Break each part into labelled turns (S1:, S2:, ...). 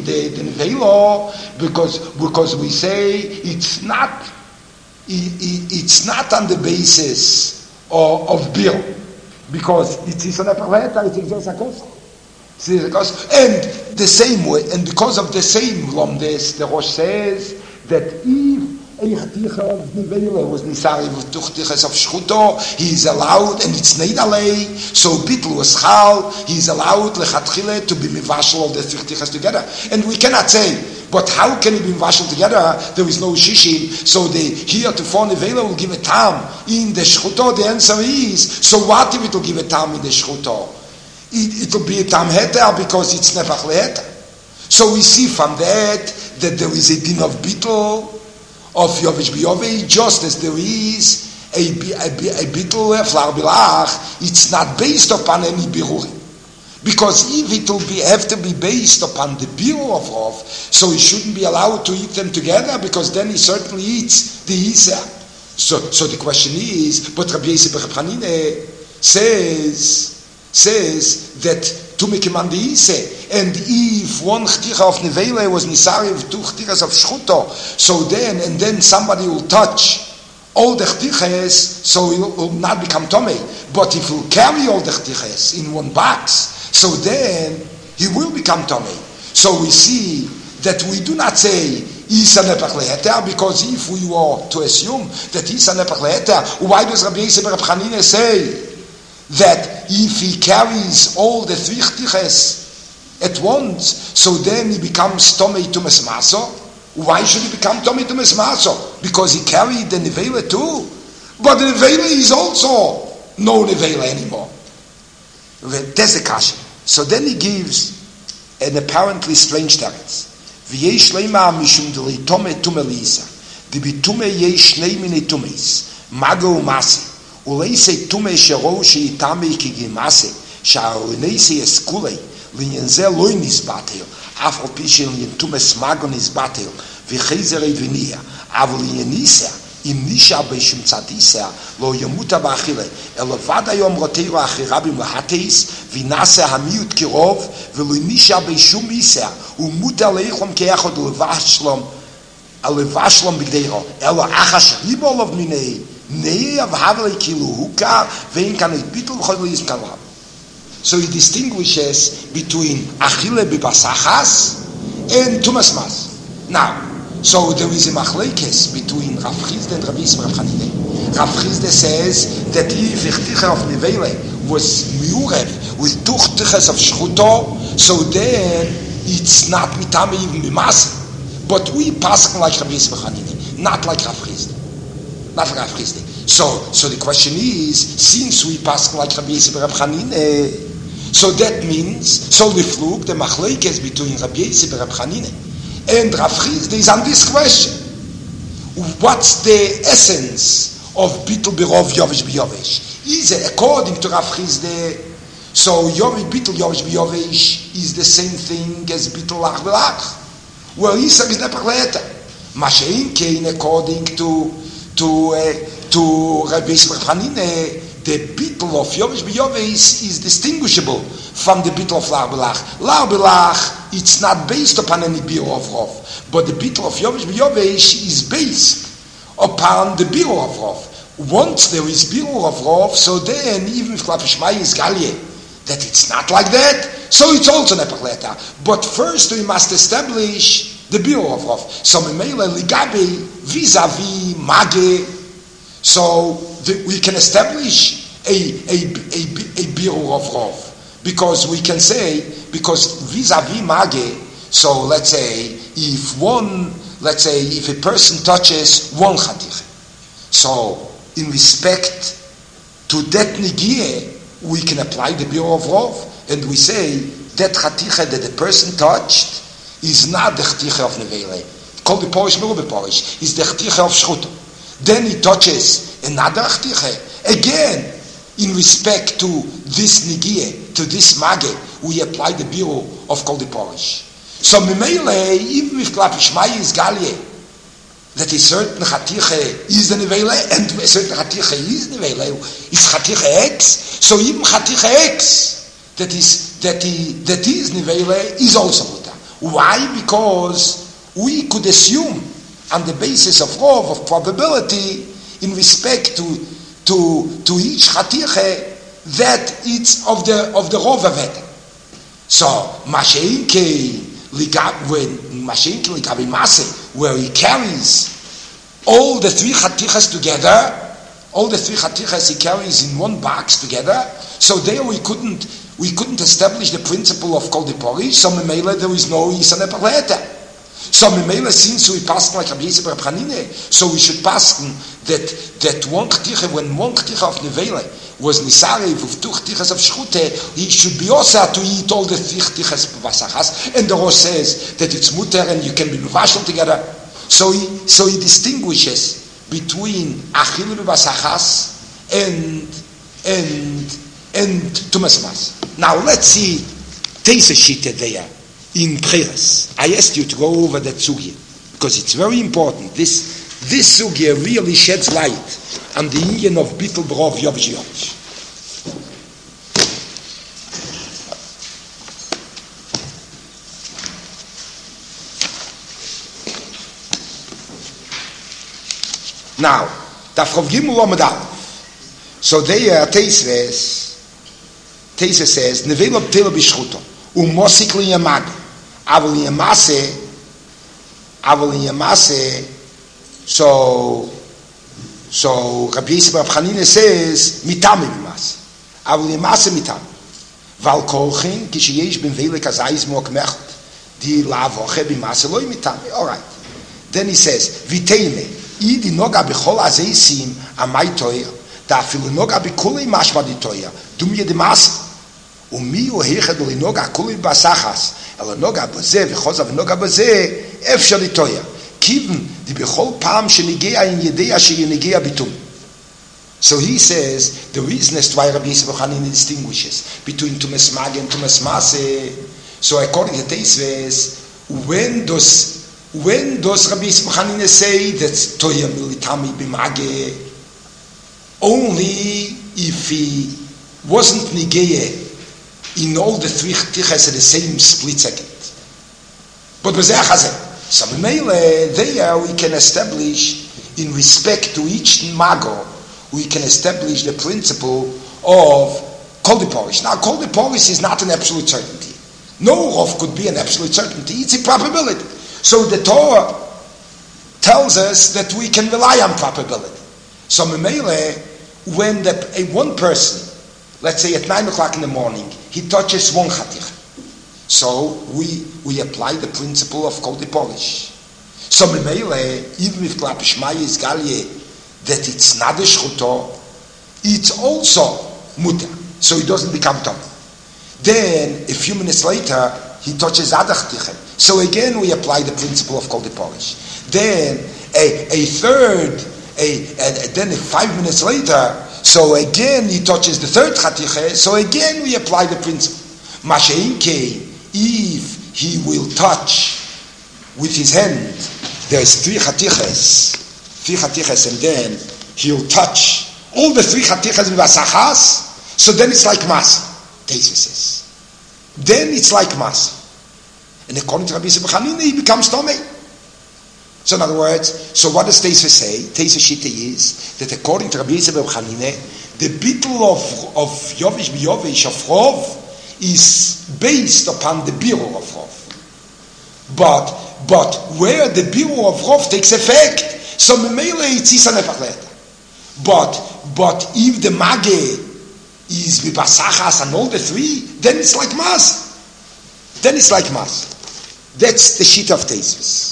S1: the nevela, because we say it's not on the basis of bir, because it is an apparatus, it is just a cost. And the same way, and because of the same lomdes, the Rosh says that if Eichticha of Nevela was Nisari with Tuchtiches of Shchuto, he is allowed, and it's Neidalei, so Bitl was Chal, he is allowed Lechatchile to be Mivashal of the Tuchtiches together. And we cannot say, but how can he be Mivashal together? There is no Shishim, so the here to for Nevela will give a tam in the Shchuto. The answer is, so what if it will give a tam in the Shchuto? It will be a tam heter because it's Nefach leheter. So we see from that there is a din of Bitl of Yovish B'Yovish, just as there is a bittul flar bilach. It's not based upon any birurim, because if it will have to be based upon the birur of Rav, so he shouldn't be allowed to eat them together, because then he certainly eats the isa. So the question is, but Rabbi Yosef Bar Hanine says that to make him on the isa. And if one chticha of nevela was nisari of two chtichas of shchuto, so then somebody will touch all the chtichas, so he will not become tomei. But if he'll carry all the chtichas in one box, so then he will become tomei. So we see that we do not say isa nepach leheter, because if we were to assume that isa nepach leheter, why does Rabbi Yosef Bar Hanine say that if he carries all the three chtichas at once, so then he becomes Tomei Tumes Maso? Why should he become Tomei Tumes Maso? Because he carried the Nevela too. But the Nevela is also no Nevela anymore. That's the kasha. So then he gives an apparently strange teretz. V'yesh leima mishum d'lei Tomei Tume Lisa. D'bitume yesh shnei minei Tumeis. Mago u'mase. Uleisei Tume shero she'itamei kigimase. Sha'aruneisei eskulei. לעניין זה לא נסבטל, אף על פי שלעניין תומס מגו נסבטל, וחזרי וניה, אבל לעניין ניסה, אם נישה בשום צדיסה, לא ימותה באכילה, אלא ועד היום רותירו אחרי רבים להטייס, ונעשה המיעוט קרוב, ולא נישה בשום איסה, ומותה לאיכלם כאחד לבשלום בגדירו, אלא אחש ריבו עליו מיני, נהיה והבלי כאילו הוקה, ואין כאן את ביטל וכל ליזם כאן רב. So he distinguishes between achile bibasachas and tumas mas. Now, so there is a machlekes between Rav Chizda and Rabbi Yosef Bar Hanine. Rav Chizda says that if Ichticha of Nevele was miurev with tuchtiches of shchuto, so then it's not mitame even bimase. But we pass like Rabbi Yosef Bar Hanine, not like Rav Chizda. Not like Rav Chizda. So the question is, since we pass like Rabbi Yosef Bar Hanine, so that means, so the flug, the machlekes between Rabbi Yosef and Rabbi Hanine and Rav Chizda is on this question. What's the essence of Bittul Birov Yovish B'Yovish? Is it according to Rav Chizda, so Bittul Yovish B'Yovish is the same thing as Bittul Lach B'Lach? Well, Yisrael is Nepach Le'eta. Mashein Kein, according to Rabbi Yosef and Rabbi Hanine, the bittul of Yovish B'Yovish is distinguishable from the bittul of Lar B'Lach. Lar B'Lach, it's not based upon any birur of Rav, but the bittul of Yovish B'Yovish is based upon the birur of Rav. Once there is birur of Rav, so then even if Klapish Mai is Galye, that it's not like that, so it's also Nepach Le'eta. But first we must establish the birur of Rav. So Memele Ligabe vis-a-vis Mage, so we can establish a birur of Rav, because we can say, because vis-a-vis Mage, so let's say if a person touches one Chatich, so in respect to that Nigie, we can apply the birur of Rav, and we say that Chatich that the person touched is not the Chatich of Nevele. Called the Polish Merube Polish, is the Chatich of Shchuto. Then he touches another Chatich. Again, in respect to this Nigie, to this Mage, we apply the birur of Kol the Polish. So Memele, even if Klapish Mai is Galye, that a certain Chatich is the Nevele, and a certain Chatich is Nevele, is Chatich X. So even Chatich X, that is Nevele, is also Muta. Why? Because we could assume on the basis of Rov, of probability, in respect to each Chatiche, that it's of the Rov Aved. So, Masheinke Ligabi Mase, where he carries all the three Chatiches together, all the three Chatiches he carries in one box together, so there we couldn't establish the principle of Kol Dipori, so Memela there is no Isan Epaleta. So Memela, since we pass like Rabbi Yisrael Bar Chanine, so we should pass that one Chatiche, when one Chatiche of Nevela was Nisari with two Chatiches of Shchute, he should be also to eat all the three Chatiches of Vasachas, and the Rosh says that it's mutter and you can be muvashal together. So he distinguishes between Achil Vasachas and Tumas Mas. Now let's see Teisa Shita there in prayers. I asked you to go over that sugya because it's very important. This sugya really sheds light on the union of Bittul Brov Yovish Yovish. Now, Tafrov Gimel Lamed Aleph. So there Teisa says, Nevela B'Tela B'Shchuto Umosik L'Yamag Aval Yamase. So Rabbi Yisrael Bar Chanine says Mitami B'Mas Aval Yamase Mitami Val Kolchin Kishiyesh Ben Vele Kazayis Mok Mecht Di Lavoche B'Mase Loi Mitami. All right. Then he says Viteime Idi Noga B'Chol Azeisim Amai Toya Da Afilu Noga B'Kulei Mashma Di Toya Dum Yedi Mase Umi Ohechad Linoga Kulei Basachas El Noga Baze V'Choza V'Noga Baze Efshar Di Toya Kiven Di B'Chol Pam Shenigea In Yedeya Sheyenigea Bitum. So he says the reason as to why Rabbi Yisrael Bar Chanine distinguishes between Tumas Mage and Tumas Mase. So according to Teisves, when does Rabbi Yisrael Bar Chanine say that Toya Militami B'Mage? Only if he wasn't Nigea in all the three Chatiches at the same split second. But so there we can establish, in respect to each Mago, we can establish the principle of Kol Diporish. Now, Kol Diporish is not an absolute certainty. No Rov could be an absolute certainty. It's a probability. So the Torah tells us that we can rely on probability. So Memele, when one person, let's say at 9 o'clock in the morning, he touches one Chatich, so we apply the principle of Kol Diporish. So Memele, even if Klapishmaya is Galye, that it's not a Shchuto, it's also Mutter, so he doesn't become Tom. Then, a few minutes later, he touches other Chatichim. So again, we apply the principle of Kol Diporish. Then, then 5 minutes later, so again he touches the third Chatiche, so again we apply the principle. Masheinke, if he will touch with his hand, there's three Chatiches, and then he'll touch all the three Chatiches with Asachas, so then it's like Mas, Teisva says. Then it's like Mas. And according to Rabbi Yisrael Bar Chanine, he becomes Tomei. So in other words, so what does Teisva say? Teisva Shita is that according to Rabbi Yisrael Bar Chanine, the bittul of Yovish B'Yovish of Rov is based upon the birur of Rov. But where the birur of Rov takes effect, so Memele it's Isan Epachleta. But if the Mage is V'Basachas and all the three, then it's like Mas. That's the sheet of Teisvus.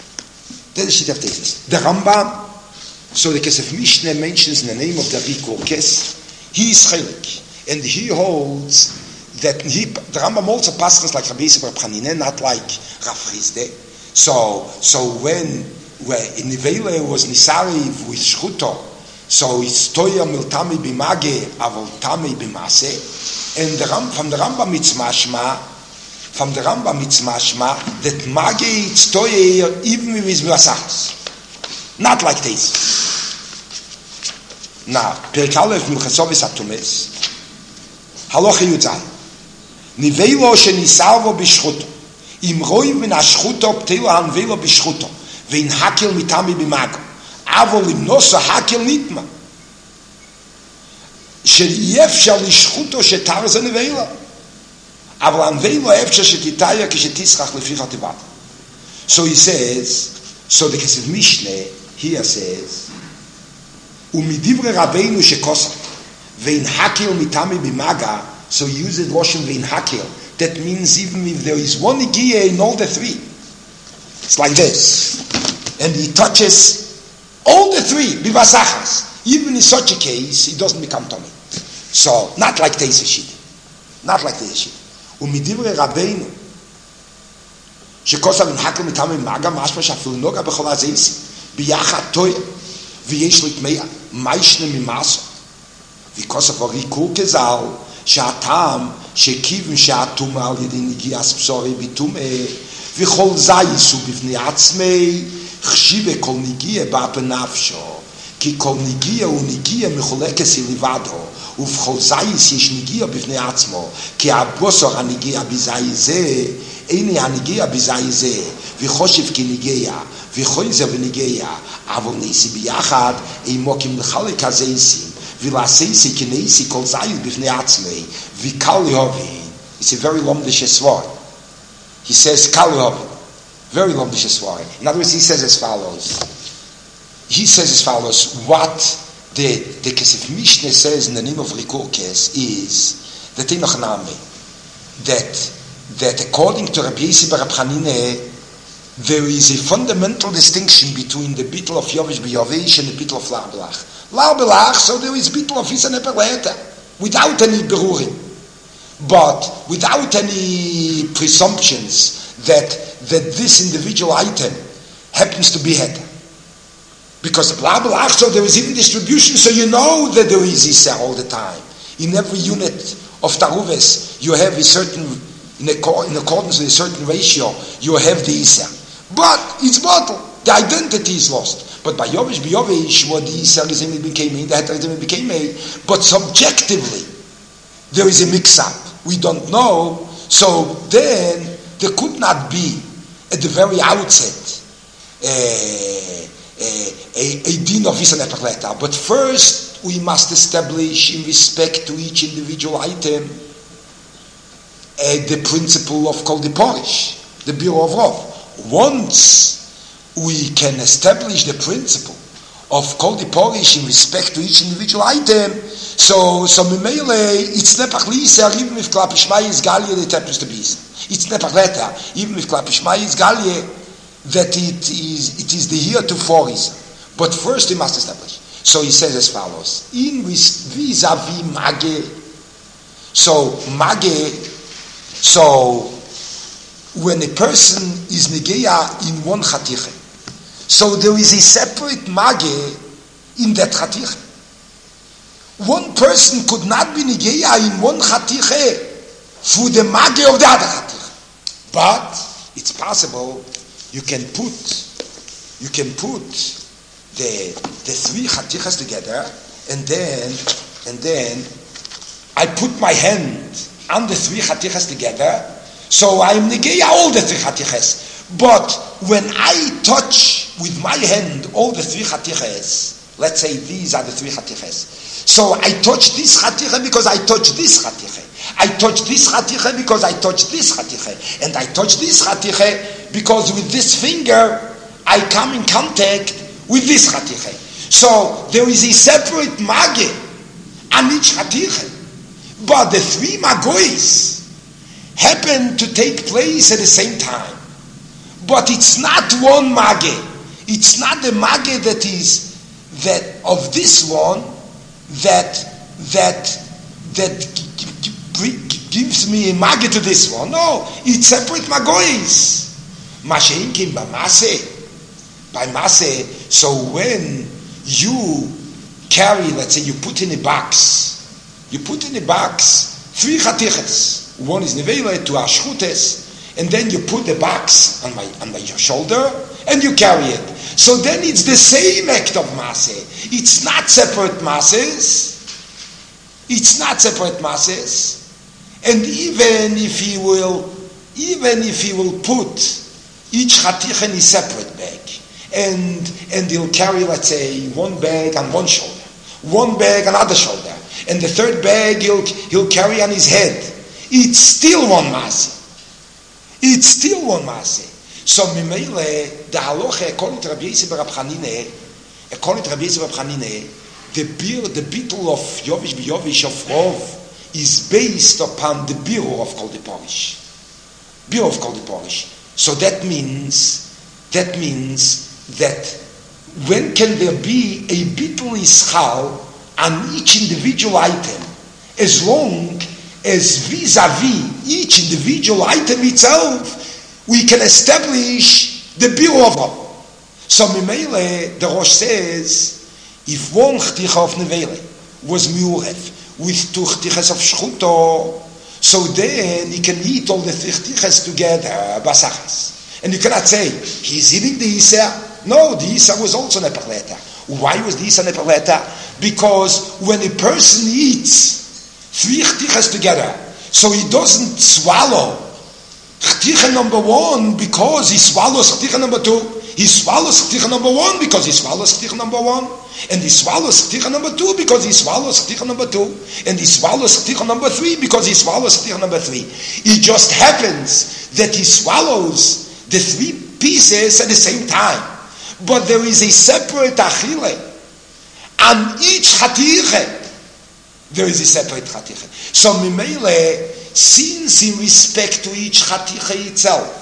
S1: The Rambam, so the Kesef Mishneh mentions in the name of the Rikurkes, he is Chelik, and he holds that the Rambam also passes like Rabbi Yisrael Bar Chanine, not like Rav Chizde. So when in Nevela was Nisari with Shchuto, so it's Toya Miltami B'Mage, Avol Tami B'Mase, and from the Rambam it's mashma that Mage it's Toya even with his Vasachas. Not like this. Now, Perek Aleph Milchasovis Atumes, Halacha Yudzai, Nivelo shenisarvo b'shchuto, Im Roiv min Ashchuto Ptelo Hanvelo Bishchuto. Vein Hakel Mitami Bimago. Avol im Noso Hakel Nitma. שאי-אפשר לשחוטו שתר זה נבלה. אבל הנבלה אפשר שתתאיה כשתסרח לפי חטיבת. So he says, so the Kesef Mishneh, here says, ומדברי רבינו שכוסת, ואין הקל מתמי במגע, so he uses Loshen ואין הקל, that means even if there is one Igiya in all the three. It's like this. And he touches all the three, bivasachas. Even in such a case, he doesn't become tummy. So, not like Teis Shit. Not like Teis Shit. ומדברי רבינו, שכוסה ונחקל מטעמי מגע, משמע שאפילו נוגע בכל הזייסים, ביחד טועה, ויש לתמי מיישנה ממסו. וכוסה וריקור כזל, שהטעם שכיוון שהטומאה על ידי נגיעס בשורי בתומאה, וכל זייסו בפני עצמי, חשיבה כל נגיע בא בנפשו, כי כל נגיע הוא נגיע מחולקס לבדו, ובכל זייס יש נגיע בפני עצמו, כי הבוסר הנגיע בזי זה, איני הנגיע בזי זה, וחושב כנגיע, וחויזר ונגיע, אבל ניסי ביחד, אימוקים לחלק הזייסים, ולעשייסי כניסי כל זייס בפני עצמי, וקל להובין. It's a very lomdish svar. He says, קל להובין. Very lomdish svar. In other words, he says as follows. What the Kesef Mishneh says in the name of Rikurkes is that that according to Rabbi Yossi bar Rab Chanina, there is a fundamental distinction between the bittul of Yovesh b'Yovesh and the bittul of Lar Belach. Lar Belach, so there is bittul of Isa Neperleta, without any berurim, but without any presumptions that this individual item happens to be head. Because the blah blah, so there is even distribution, so you know that there is Isa all the time. In every unit of Taruves, you have a certain, in accordance with a certain ratio, you have the Isa. But it's bottled. The identity is lost. But by Yovesh b'Yovesh, what the Isa became a, the Heter became a, but subjectively, there is a mix-up. We don't know. So then, there could not be, at the very outset, a din of Isa Neperleta. But first, we must establish in respect to each individual item the principle of Kol Diporish, the Biro of Rov. Once we can establish the principle of Kol Diporish in respect to each individual item, so Mimele, it's Nepach Lisa, even if Klapishmai is Galia, it happens to be Isa. It's Nepach Leta, even if Klapishmai is Galia, that it is the heretofore Isa. But first we must establish. So he says as follows, in vis-a-vis Mage, so when a person is Negeya in one Chatiche, so there is a separate Mage in that Chatiche. One person could not be Negeya in one Chatiche through the Mage of the other Chatiche. But it's possible you can put the three Chatiches together, and then I put my hand on the three Chatiches together, so I'm Negeya all the three Chatiches. But when I touch with my hand all the three Chatiches, let's say these are the three Chatiches, so I touch this Chatiche because I touch this Chatiche. I touch this Chatiche because I touch this Chatiche. And I touch this Chatiche because with this finger I come in contact with this Chatiche. So there is a separate Mage on each Chatiche. But the three Magois happen to take place at the same time. But it's not one Mage. It's not the Mage that of this one that gives me a Mage to this one. No, it's separate Magois. Masheinkim b'Maseh. By Maseh, so when you carry, let's say you put in a box three Chatiches. One is Nevela, two are Shchutes, and then you put the box on your shoulder and you carry it. So then it's the same act of Maseh. It's not separate masses. And even if he will even if he will put each chaticha in a separate bag, and he'll carry, let's say, one bag on one shoulder, one bag on other shoulder, and the third bag he'll carry on his head, it's still one maaseh. It's still one maaseh. So Mimele, the halacha according to Rabbi Yosef Bar Chanine, the bittul of Yovish b'Yovish of Rov is based upon the birur of Kol Deporish. Birur of Kol Deporish. So that means that when can there be a bittul ischal on each individual item, as long as vis-a-vis each individual item itself, we can establish the birur of Rov. So Mimele, the Rosh says, if one chticha of nevele was miuref with two chtichas of shchuto, so then he can eat all the three chtichas together, basachas. And you cannot say, he's eating the Isser. No, the Isser was also nepaleta. Why was the Isser nepaleta? Because when a person eats three chtichas together, so he doesn't swallow chticha number one because he swallows chticha number two. He swallows chticha number one because he swallows chticha number one, and he swallows chticha number two because he swallows chticha number two, and he swallows chticha number three because he swallows chticha number three. It just happens that he swallows the three pieces at the same time, but there is a separate achile. On each chaticha, there is a separate chaticha. So Mimele, since in respect to each chaticha itself,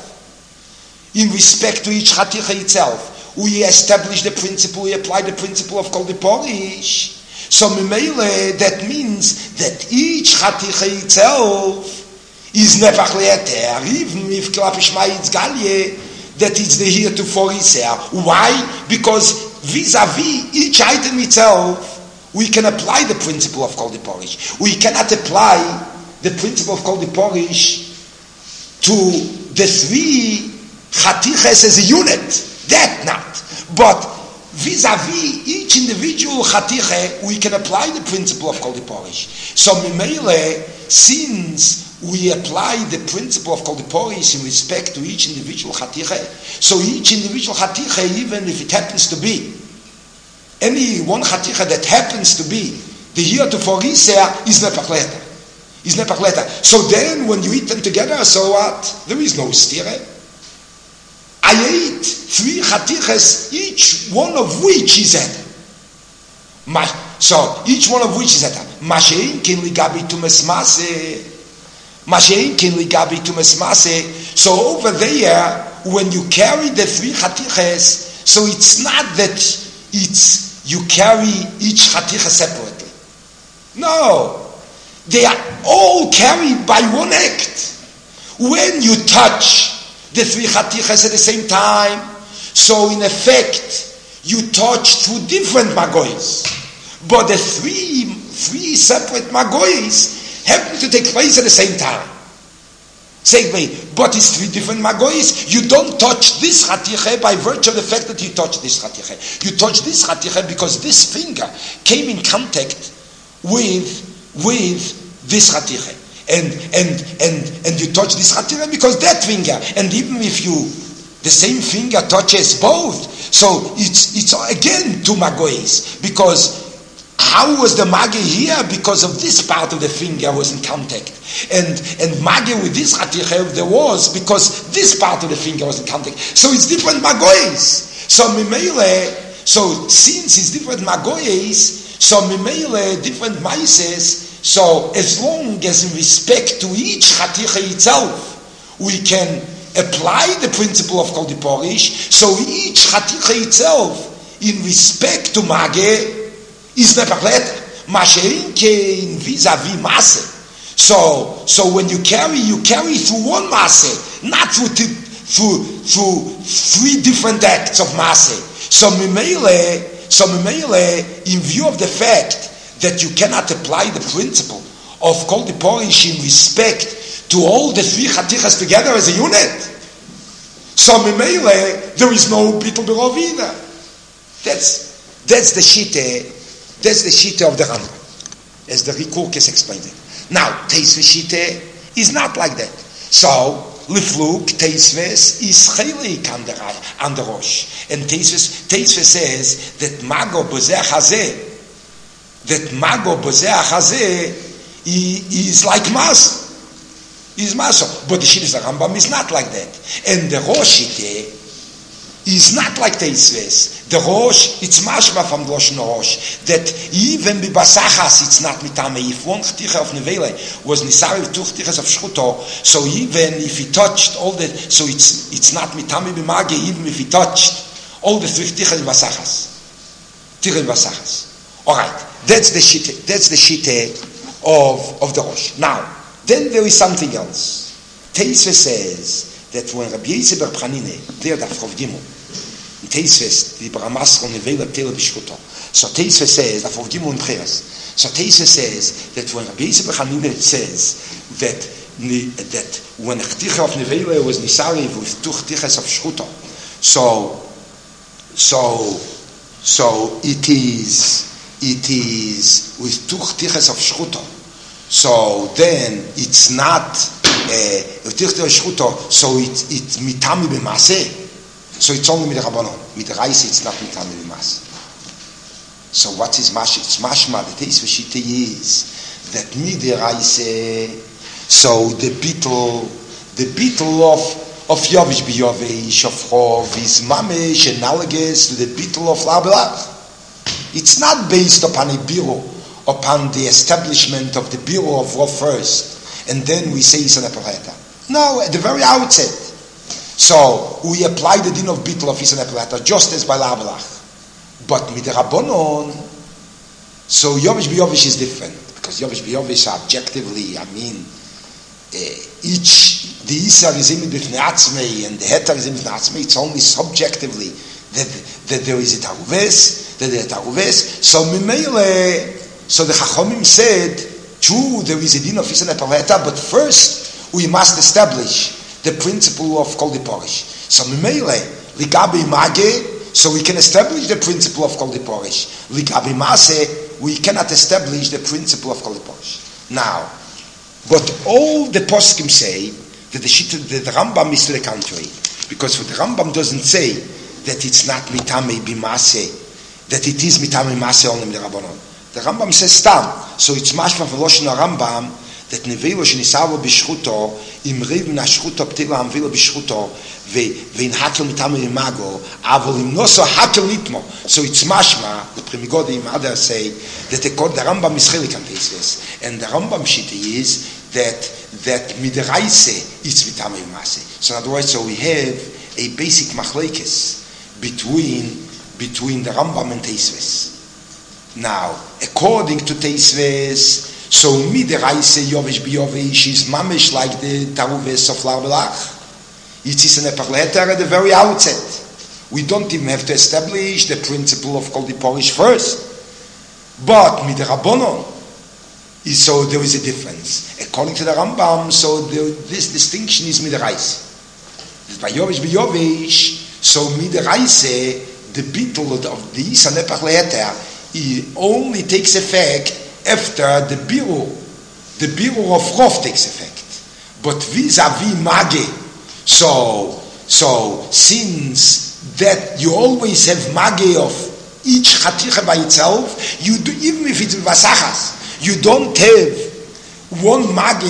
S1: we establish the principle, we apply the principle of Kol Deporish. So Mimele, that means that each chaticha itself is nefach le'eter, even if Klapishma it's galye, that it's the heretofore Isser. Why? Because vis-a-vis each item itself, we can apply the principle of Kol Deporish. We cannot apply the principle of Kol Deporish to the three chatiches as a unit, that not. But vis-a-vis each individual chatiche, we can apply the principle of Kol Deporish. So Mimele, since we apply the principle of Kol Deporish in respect to each individual chatiche, so each individual chatiche, even if it happens to be any one chatiche that happens to be the heretofore Isser, is nepachleta. Is nepachleta. So then when you eat them together, so what? There is no stire. I ate three chatiches, each one of which is eter. So each one of which is eter. Mashein kin ligabi tumes maseh. Mashein kin ligabi tumes maseh. So over there, when you carry the three chatiches, so it's not that you carry each chaticha separately. No, they are all carried by one act. When you touch the three chatichas at the same time, so in effect you touch two different magoyis, but the three separate magoyis happen to take place at the same time. Say me, but it's three different magoyis. You don't touch this chatiche by virtue of the fact that you touch this chatiche. You touch this chatiche because this finger came in contact with this chatiche. And you touch this chaticha because that finger, and even if the same finger touches both, so it's again two magois, because how was the mage here? Because of this part of the finger was in contact, and mage with this chaticha there was because this part of the finger was in contact. So it's different magois. So mimele, so since it's different magois, so mimele different maises. So as long as in respect to each chaticha itself, we can apply the principle of Kol Deporish, so each chaticha itself, in respect to mage, is nepachleta. Mashein kein vis-a-vis maseh. So when you carry through one maseh, not through three different acts of maseh. So mimele, in view of the fact that you cannot apply the principle of Kol Deporish in respect to all the three chatichas together as a unit. So Mimele, there is no bittul b'rov either. That's the shita of the Rambam, as the Rikurkes explained it. Now, Teis Shita is not like that. So Lifluk, Teisves, is Chelik on the Rosh. And Teisves says that Mago Bozeh Hazeh, is like Mas. Is Maso. But the Shittas Rambam is not like that. And the Rosh is not like Teisves. The Rosh, it's mashma from the Lashon Rosh, that even b'basachas it's not mitame. If one chticha of nevele was nisari with two chtichas of shchuto, so even if he touched all the, so it's not mitame b'mage, even if he touched all the three chtichas b'basachas. Tichas b'basachas. All right, that's the shite of the Rosh. Now, then there is something else. Teisve says that when Rabbi Yosef bar Chanine, there that Rav Gimel, Teisves, the Baramas on the Vela Tele Bishkuto. So Teisves says, Rav Gimel and Cheres. So Teisves says that when Rabbi Yosef bar Chanine says that when the Chticha of Nevela was Nisari with two Chtichas of Shchuto, so it is with two Chtichas of Shchuto. So then it's not so it's mitami b'maseh. So it's only mit Rabbanon. Mit Reise it's not mitami b'maseh. So what is mash? It's mashma. The taste v'shita is that mit Reise. So the beetle of Yovish b'Yovish of Chov is mamish analogous to the beetle of Labelach. It's not based upon a biro, upon the establishment of the biro of Rov first. And then we say it's an epileta. No, at the very outset. So we apply the din of bittul of Isan epileta just as by Labelach. But with the Rabbanon, so Yovish b'Yovish is different. Because Yovish b'Yovish objectively, the Isar is in b'fnei atzmei and the Heter is in b'fnei atzmei, it's only subjectively that there is a taruves, So Mimele, so the Chachomim said, true, there is a din of Isan epileta, but first we must establish the principle of Kol Diporish. So Mimele, Ligabi Mage, so we can establish the principle of Kol Diporish. Ligabi Mase, we cannot establish the principle of Kol Diporish. Now, but all the poskim say that the Rambam is to the contrary, because the Rambam doesn't say that it's not mitame b'mase, that it is mitame b'mase only with the Rabbanon. The Rambam says stam, so it's mashma v'loshen Rambam that nevelo shenisavo b'shchuto im rivn hashchuto ptila amvelo b'shchuto ve'in hakel mitame b'mago avol im noso hakel litmo. So it's mashma, the Primigodim others say that the Rambam is chelik on this, and the Rambam shita is that midiraise it's mitame b'mase. So in other words, so we have a basic machlekes between the Rambam and Teisves. Now, according to Teisves, so midiraise Yovish b'Yovish is mamish like the taruves of Labelach. It is an epileta at the very outset. We don't even have to establish the principle of Kol Diporish first. But midirabonon, so there is a difference. According to the Rambam, so this distinction is midiraise. By Yovish b'Yovish, so midiraise, the beetle of the Isan epileta, it only takes effect after the biru of Rov takes effect. But vis-a-vis Mage, so since that you always have Mage of each Chaticha by itself, you do, even if it's Vasachas, you don't have one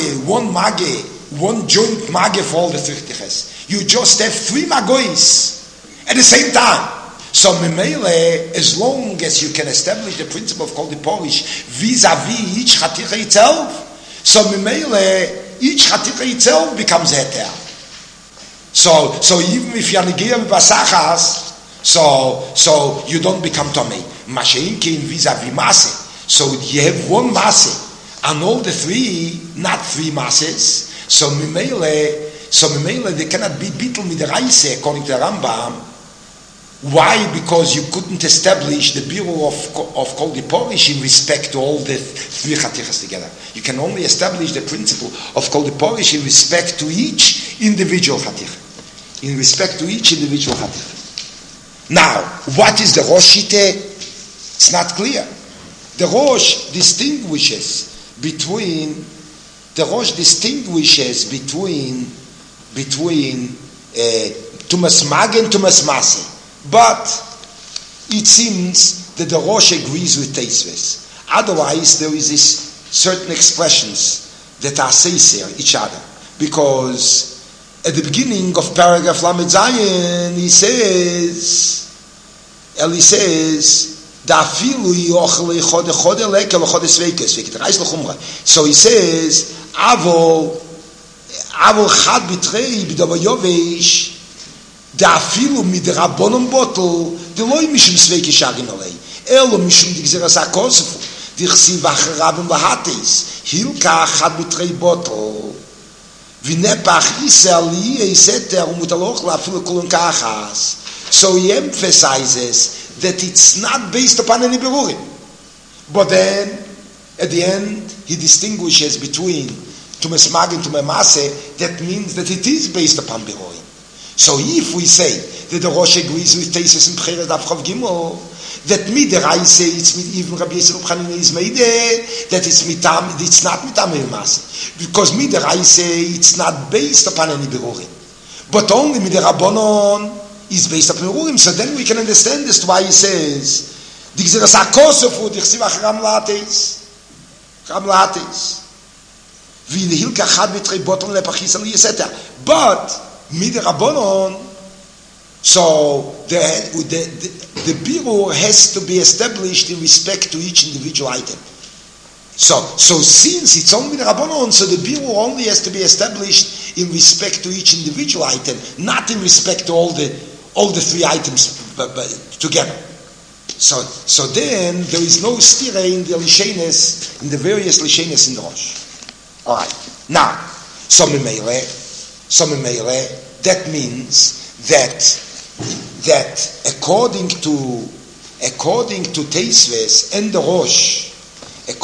S1: joint Mage for all the three Chatichas. You just have three Magois at the same time. So Memele, as long as you can establish the principle of Kol Diporish vis-a-vis each Chaticha itself, so Memele, each Chaticha itself becomes Heter. So even if you are Negiyah B'Basachas, so you don't become Tomei. Masha'inkin vis-a-vis Mase. So you have one Mase, and all the three, not three Mases. So Memele, they cannot be Bittul Midiraise according to the Rambam. Why? Because you couldn't establish the Biru of Kol Diporish in respect to all the three Chatichas together. You can only establish the principle of Kol Diporish in respect to each individual Chaticha. In respect to each individual Chaticha. Now, what is the Rosh Shite? It's not clear. The Rosh distinguishes between between Tumas Magen, Tumas Mase. But it seems that the Rosh agrees with Teisves. Otherwise, there is this certain expressions that are says each other. Because at the beginning of paragraph Lamed Zayin, he says, so he says, Avol chad bitrei b'davar yovesh da afilu midrabonon botol de loy mishum sveike shagin alei elo mishum digzeras akosofu dichsi vacharabim lahatis hilka chad bitrei botol v'nepach iseli eiseter umutaloch la'afilu kolon kachas. So he emphasizes that it's not based upon any berurim. But then, at the end, he distinguishes between Tumas Magen and Tumas Mase. That means that it is based upon berurim. So if we say that the Rosh agrees with Teisus and Pcheres Daf Chav Gimel, that midiraise it's even Rabbi Yisrael Chanin is made that it's not mitam Mase, because midiraise it's not based upon any berurim, but only midirabonon is based upon berurim. So then we can understand this why he says digzeras akosofu dichsiv achram lates v'nehilka chad mitrei boton lepachis al yiseta. But midirabonon, so the birur has to be established in respect to each individual item. So since it's only the Rabbanon, so the birur only has to be established in respect to each individual item, not in respect to all the three items together. So then there is no stira in the lishenes, in the various lishenes in the Rosh. All right. Now, so memele, that means that according to Teisves and the Rosh, the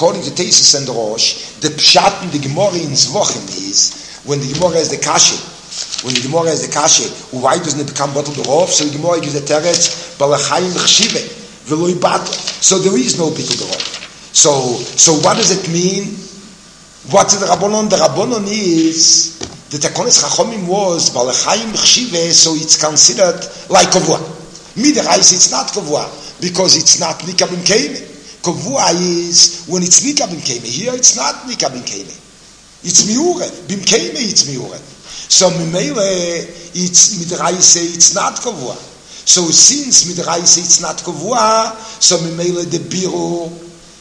S1: pshat in the Gemara in Zvochim is when the Gemara has the kashe, why doesn't it become bottled off? So the Gemara gives the teretz balachayim chshive v'loi batl. So there is no bittul off. So what does it mean? What's the Rabbanon? The Rabbanon is that the Kones Chachomim was balachayim chshive, so it's considered like kavua. Miderais it's not kavua because it's not nikah b'm keimeh. Kavua is when it's nikah b'm keimeh. Here it's not nikah b'm keimeh. It's miurev. B'm keimeh it's miurev. So Mimele, it's midraise, it's not kavua. So since midraise, it's not kavua, so Mimele the birur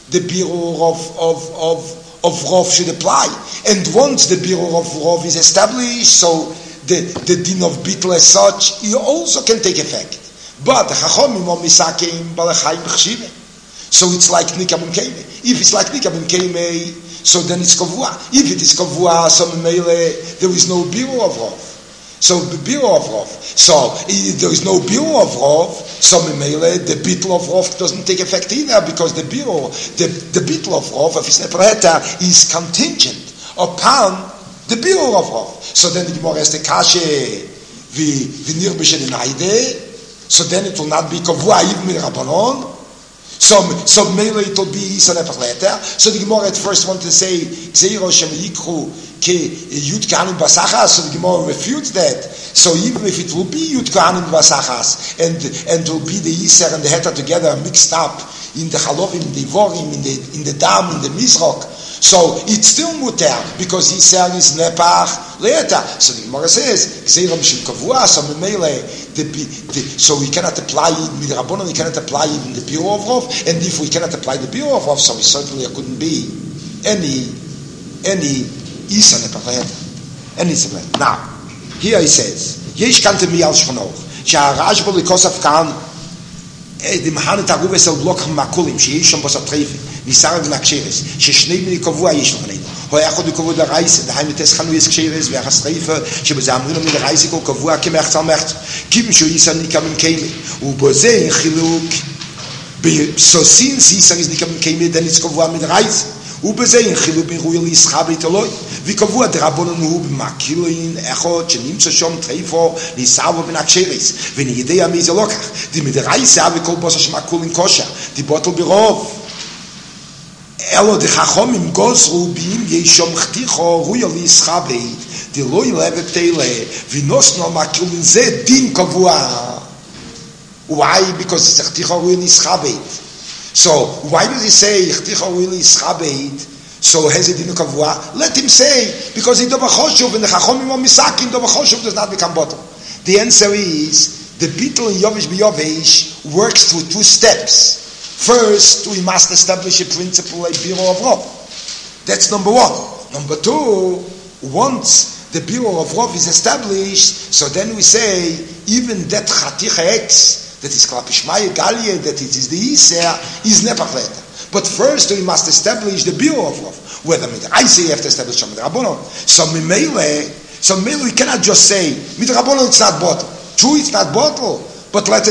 S1: of Rov should apply. And once the birur of Rov is established, so the din of bittul as such, it also can take effect. But the Chachomim are misakeim balachayim b'chshive. So it's like nikah b'm keimeh. If it's like nikah b'm keimeh, so then it's kavua. If it is kavua, so memele there is no birur of Rov. So the birur of Rov. So there is no birur of Rov. So memele the bittul of Rov doesn't take effect either because the birur, the bittul of Rov of his nepreta is contingent upon the birur of Rov. So then the Gemara has the kashe v'nirbeshe denaide. So then it will not be kavua even with Rabbanon. So mainly it will be Isa Nepach. So the Gemara at first wanted to say Gzeiro Shem Yikru Ke Yud Kahanim Basachas. So the Gemara refutes that. So even if it will be Yud Kahanim Basachas and it will be the Iser and the Heta together mixed up in the Chalovim, in the Ivorim, in the Dam, in the Mizrok, so it's still muter because Iser is Nepach Leeta. So the Gemara says Gzeiro Shem Kavua. So Memele so we cannot apply it with Rabbanon, we cannot apply it in the birur of Rov, and if we cannot apply the birur of Rov, so certainly there couldn't be any Isa Nepach. Now, here he says, Yesh kante mi al shchonoch, שהרעש בו לכוסף כאן, דמחן את הרובס על בלוק מהקולים, שיש שם בסוף טריפי, ניסר ונקשרס, ששני בני קבוע יש לכנינו. הוא היה יכול לקבוע דרייסה, דהיים נתס חנו יש קשרס, ויחס טריפה, שבזה אמרינו מדרייסה כל קבוע כמחץ על מחץ, כים שהוא ייסר ניקה מן קיימה, ובזה חילוק, so since ייסר is ניקה מן קיימה, then it's קבוע מדרייסה, ובזה חילוק בין רוי לישחה ביתלוי, וקבוע דרבונן הוא במקילין אחד שנמצא שם טריפו, ניסר ונקשרס, ונידע מי זה לוקח, די מדרייסה וכל בוסה שמקולין קושה, די בוטל ברוב, Elo de Chachomim gozru bim yeshom chticho ruyo lischabeit de lo ylevet teile vinosno makilin ze din kavua. Why? Because it's chticho ruyo lischabeit. So why does he say chticho ruyo lischabeit? So has it din kavua? Let him say, because he dovachoshuv and the Chachomim are misakin, dovachoshuv does not become bottom. The answer is the bittul in Yovesh b'Yovesh works through two steps. First, we must establish a principle like Biro of Rov. That's number one. Number two, once the Biro of Rov is established, so then we say, even that Chaticha X, that is Klapishmaya Galye, that it is the Iser, is Nepach. But first, we must establish the Biro of Rov. Whether I say you have to establish Shamid Rabbanon. So Mimele, we cannot just say, Mid Rabbanon it's not bottle. True, it's not bottle, but let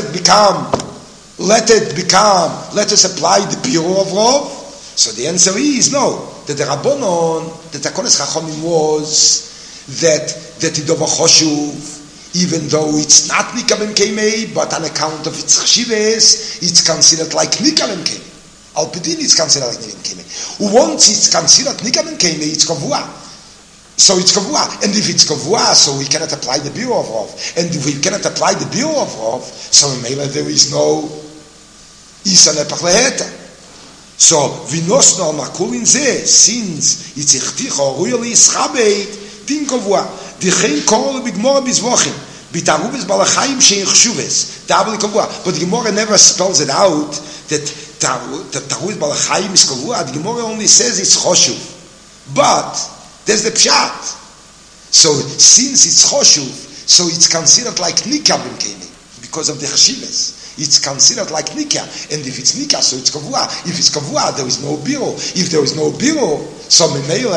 S1: us apply the Biro of Rov. So the answer is no. That the Rabbanon, that the Kones Chachomim was that the Dovachoshuv, even though it's not Nika Ben Kemei, but on account of its Chshives, it's considered like Nika Ben Kemei. Al Pidin it's considered like Nika Ben Kemei. Once it's considered Nika Ben Kemei, it's Kavua. So it's Kavua. And if it's Kavua, so we cannot apply the Biro of Rov. And if we cannot apply the Biro of Rov, so in Mela there is no Isa Nepach Leheta. So, Vinosno Makulin Ze, since it's Ichticho, really Schabeit, Din Kavua, Dichein Kol Bigmora Bizvochim, Bitarubis Balachayim Shein Chshuves, Dabli Kavua. But the Gemara never spells it out that Tarubis Balachayim is Kavua. The Gemara only says it's Choshuv. But, there's the Pshat. So, since it's Choshuv, so it's considered like Nika Ben Keni, because of the Chshives. It's considered like Nika. And if it's Nika, so it's Kavua. If it's Kavua, there is no Biro. If there is no Biro, so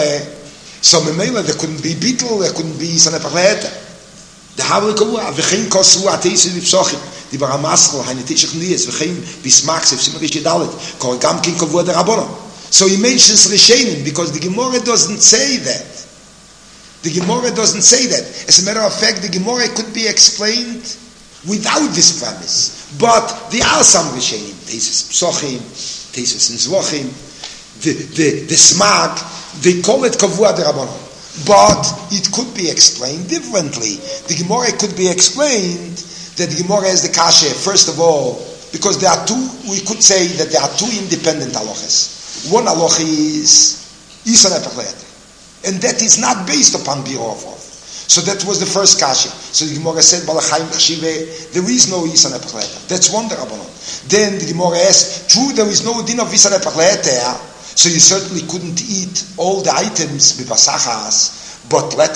S1: Memele, there couldn't be Bittul, there couldn't be Sanepachleheta. The Havli Kavua, V'chein Kosu Ateisu V'psochim, the Baramaschel, Hainetishach Niyas, V'chein Bismachsev, Simarish Yedalit, Kol Gamkin Kavua de Rabbonon. So he mentions Rishenim, because the Gemara doesn't say that. The Gemara doesn't say that. As a matter of fact, the Gemara could be explained without this premise. But there are some Rishenim, Tesis Psochim, Tesis Nzvochim, the Smag, they call it Kavua de Rabbanon. But it could be explained differently. The Gemara could be explained that the Gemara has the Kasha, first of all, because there are two, we could say that there are two independent halachas. One halacha is Isan Epachleheta, and that is not based upon Biro of Rov. So that was the first kasha. So the Gemara said, Balachayim Chshive, there is no Isan Epachleheta. That's one the Rabbanon. Then the Gemara asked, true, there is no din of Isan Epachleheta, so you certainly couldn't eat all the items b'basachas, but let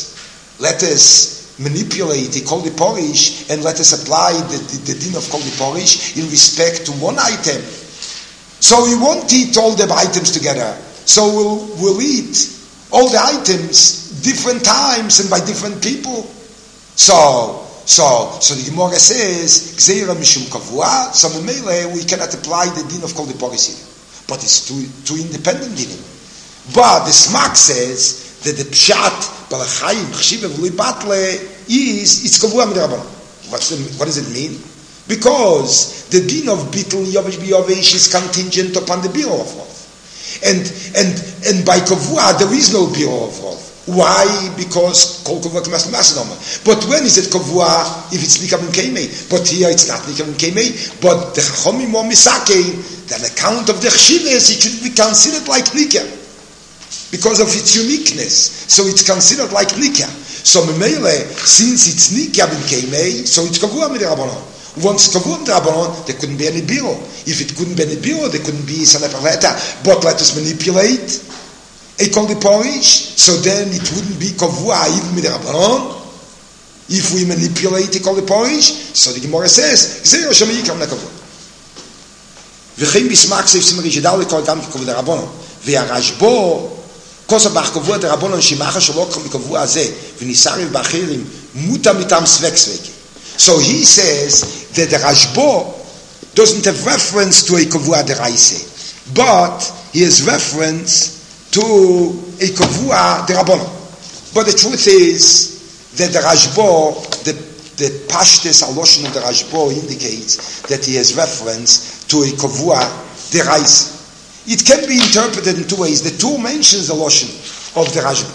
S1: us manipulate the kol porish and let us apply the din of kol porish in respect to one item. So we won't eat all the items together. So we'll eat all the items different times and by different people. So the Gemara says, Gzeira Mishum Kavua, so we cannot apply the din of Kol Deporish here. But it's two independent dinim. But the Smak says that the Pshat, Balachayim, Chshive, V'li Batle, is, it's Kavua Midrabanan. What does it mean? Because the din of Bittul Yovesh b'Yovesh is contingent upon the Biro of Rov. And by Kavua, there is no Biro of Rov. Why? Because Kol Kavua K'mas L'Masadoma. But when is it Kavua if it's Nika Ben Kemei? But here it's not Nika Ben Kemei. But the Chachomim or Misake, that account of the Chshives, it should be considered like Nika. Because of its uniqueness. So it's considered like Nika. So Memele, since it's Nika Ben Kemei, so it's Kavua Midrabanan. Once Kavua Midrabanan, there couldn't be any Biro. If it couldn't be any Biro, there couldn't be Sanepachleheta. But let us manipulate a Kol Deporish, so then it wouldn't be Kavua even Midrabanan. If we manipulate a Kol Deporish, so the Gemara says, Gzeira Shemayikam Nekavua. V'chein Bismak Seif Simarish Yedalit Kol Gam Kavua Rabbanon. V'yarashbo Kosa Bach Kavua Rabbanon Shimacha Shalokam Kavua Azeh V'nisariv B'achirim Muta Mitam Svek Sveki. So he says that the Rashbo doesn't have reference to a Kavua Deraise, but he has reference to a Kavua Derabanan. But the truth is that the Rashbo, the Pashtes Aloshin of the Rashbo indicates that he has reference to a Kavua Deraise. It can be interpreted in two ways. The two mentions the Loshen of the Rashba.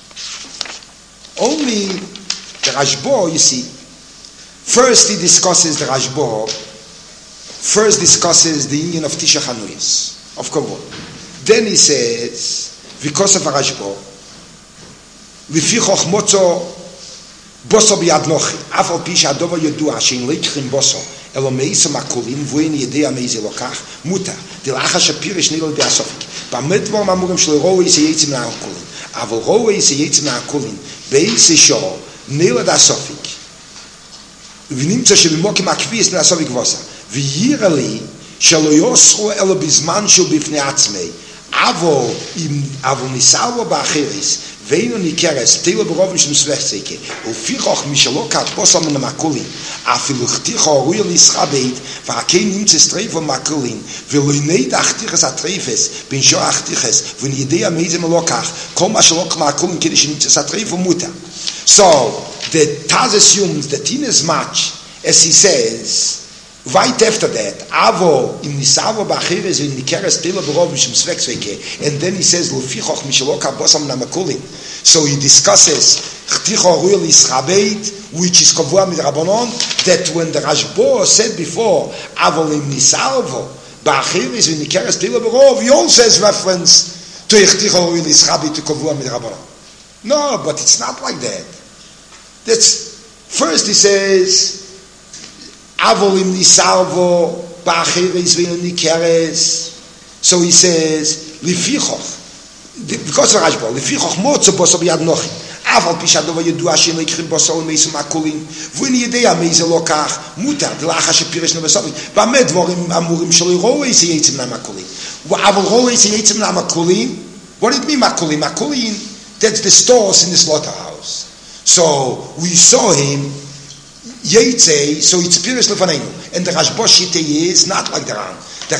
S1: Only the Rashba, you see, first he discusses the Rashba, first discusses the union of Tisha Chanuyas, of Kavod. Then he says, because of the Rashba, V'fi chochmotzo boso b'yad nochi, af al pi she'adova yodua she'in leikchim boso, elo meisa makulim, v'oin yedei ameizi lokach, muta, dil'acha shapirish nilo yedei asofik. B'midvar mamurim shelo roe yisei yitzim na'akulin, aval roe yisei yitzim na'akulin, beis yisho nilo yedei asofik. V'nimtzo sheb'mokim akviis na'asofik vosa, v'yira li shelo yosru elo bizman shel bifnei atzmei, aval nisalvo ba'acheris, ואינו ניכרס, תהילו ברובן של מסלח ציקה, ולפיכוך משלו כתבוסה מן המקולין, אפילו חתיך הורוי להסחבית, והכי נמצא סטריפה מקולין, ולא נדע חתיכס הטריפס, בין שור החתיכס, ונדע מאיזה מלוקח, כל מה שלא כמקולין כדי שנמצא סטריפה מותה. So, the Taz assumes that in as much as he says, right after that, Avo im Nisavo B'achiris in Nikeres Tila B'rov Mishim Svekzveke, and then he says, L'fichoch Mishalok HaBosam Namakulin. So he discusses Chticho Ruyel Yischabeit, which is Kavua Midrabanon, that when the Rashba said before, Avo im Nisavo B'achiris in Nikeres Tila B'rov, he also has reference to Chticho Ruyel Yischabeit to Kavua Midrabanon. No, but it's not like that. That's, first he says, Avolim nisalvo ba'acheres ve'ino nikeres. So he says, Lifichoch, because of Rashba, Lifichoch motzo boso b'yad nochi. Aval pishadova yedua she'en leikchim boso l'meisum akulin. V'in yedea meize lokach muta d'lacha shepirish nevesovim. B'amed dvorim amurim shelo roe se yitzim nam akulin. Aval roe se yitzim nam akulin. What did it mean makulin? Makulin, that's the stores in the slaughterhouse. So we saw him Yetze, so it's Piris Lefaneinu. And the Rashba Shite is not like the Ran. The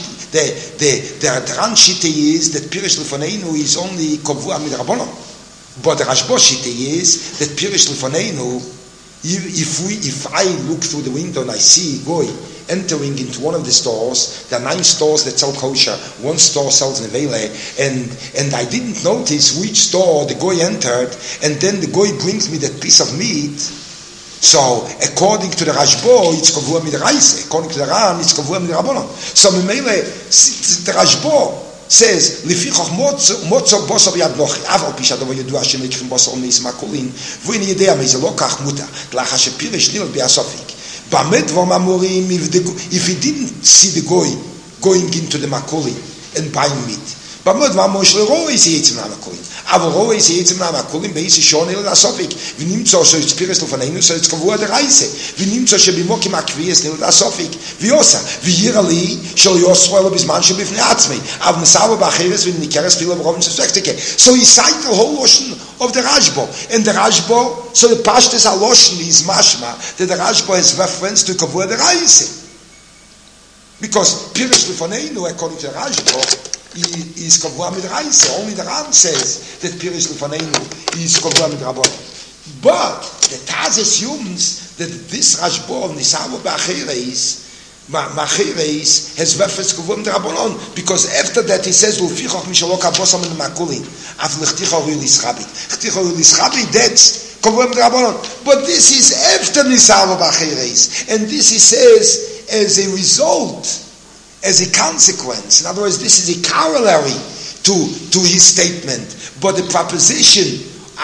S1: Ran Shite is that Piris Lefaneinu is only Kovua Midrabanon. But the Rashba Shite is that Piris Lefaneinu, if I look through the window and I see Goy entering into one of the stores, there are 9 stores that sell kosher, 1 store sells nevele, and I didn't notice which store the Goy entered, and then the Goy brings me that piece of meat. So, according to the Rashba, it's Kavua Midraise. According to the Ran, it's Kavua Midrabanon. So, Memele, the Rashba says, Lifichoch motzo boso b'yad nochi, aval pishadova yedua she'en leikchim boso l'meisum akulin, v'in yedea meize lokach muta, d'lacha shepirish nilo b'asofik. B'amed dvom amurim, if he didn't see the goy going into the makulin and buying meat, b'amed dvom amurim shelo roe se yitzim nam akulin. Aber roe se yitzim nam akulin beis shon el asofik. V'nimtzo so it's piris lefaneinu, so it's kavua dereise. V'nimtzo shebimokim akvies nil asofik. V'yosa v'yira li shel yosro elo bizman shebifnei atzmei. Av nesavo b'acheres v'nikeres tila b'rovin shesvektike. So he cited the whole Loshen of the Rashba. And the Rashba, so the Pashtus HaLoshen is mashma that the Rashba has reference to kavua dereise. Because piris lefaneinu, according to the Rashba, is Kavua Midraise. Only the Ram says that Pirish Lefaneinu is Kavua Midrabanon. But the Taz assumes that this Rashba of Nisavo B'acheres has reference Kavua Midrabanon, because after that he says L'fichoch mishalok habosam min makulin af l'chticha hu l'ischabi. Chticha hu l'ischabi, that's Kavua Midrabanon. But this is after Nisavo B'acheres, and this he says as a result, as a consequence. In other words, this is a corollary to his statement. But the proposition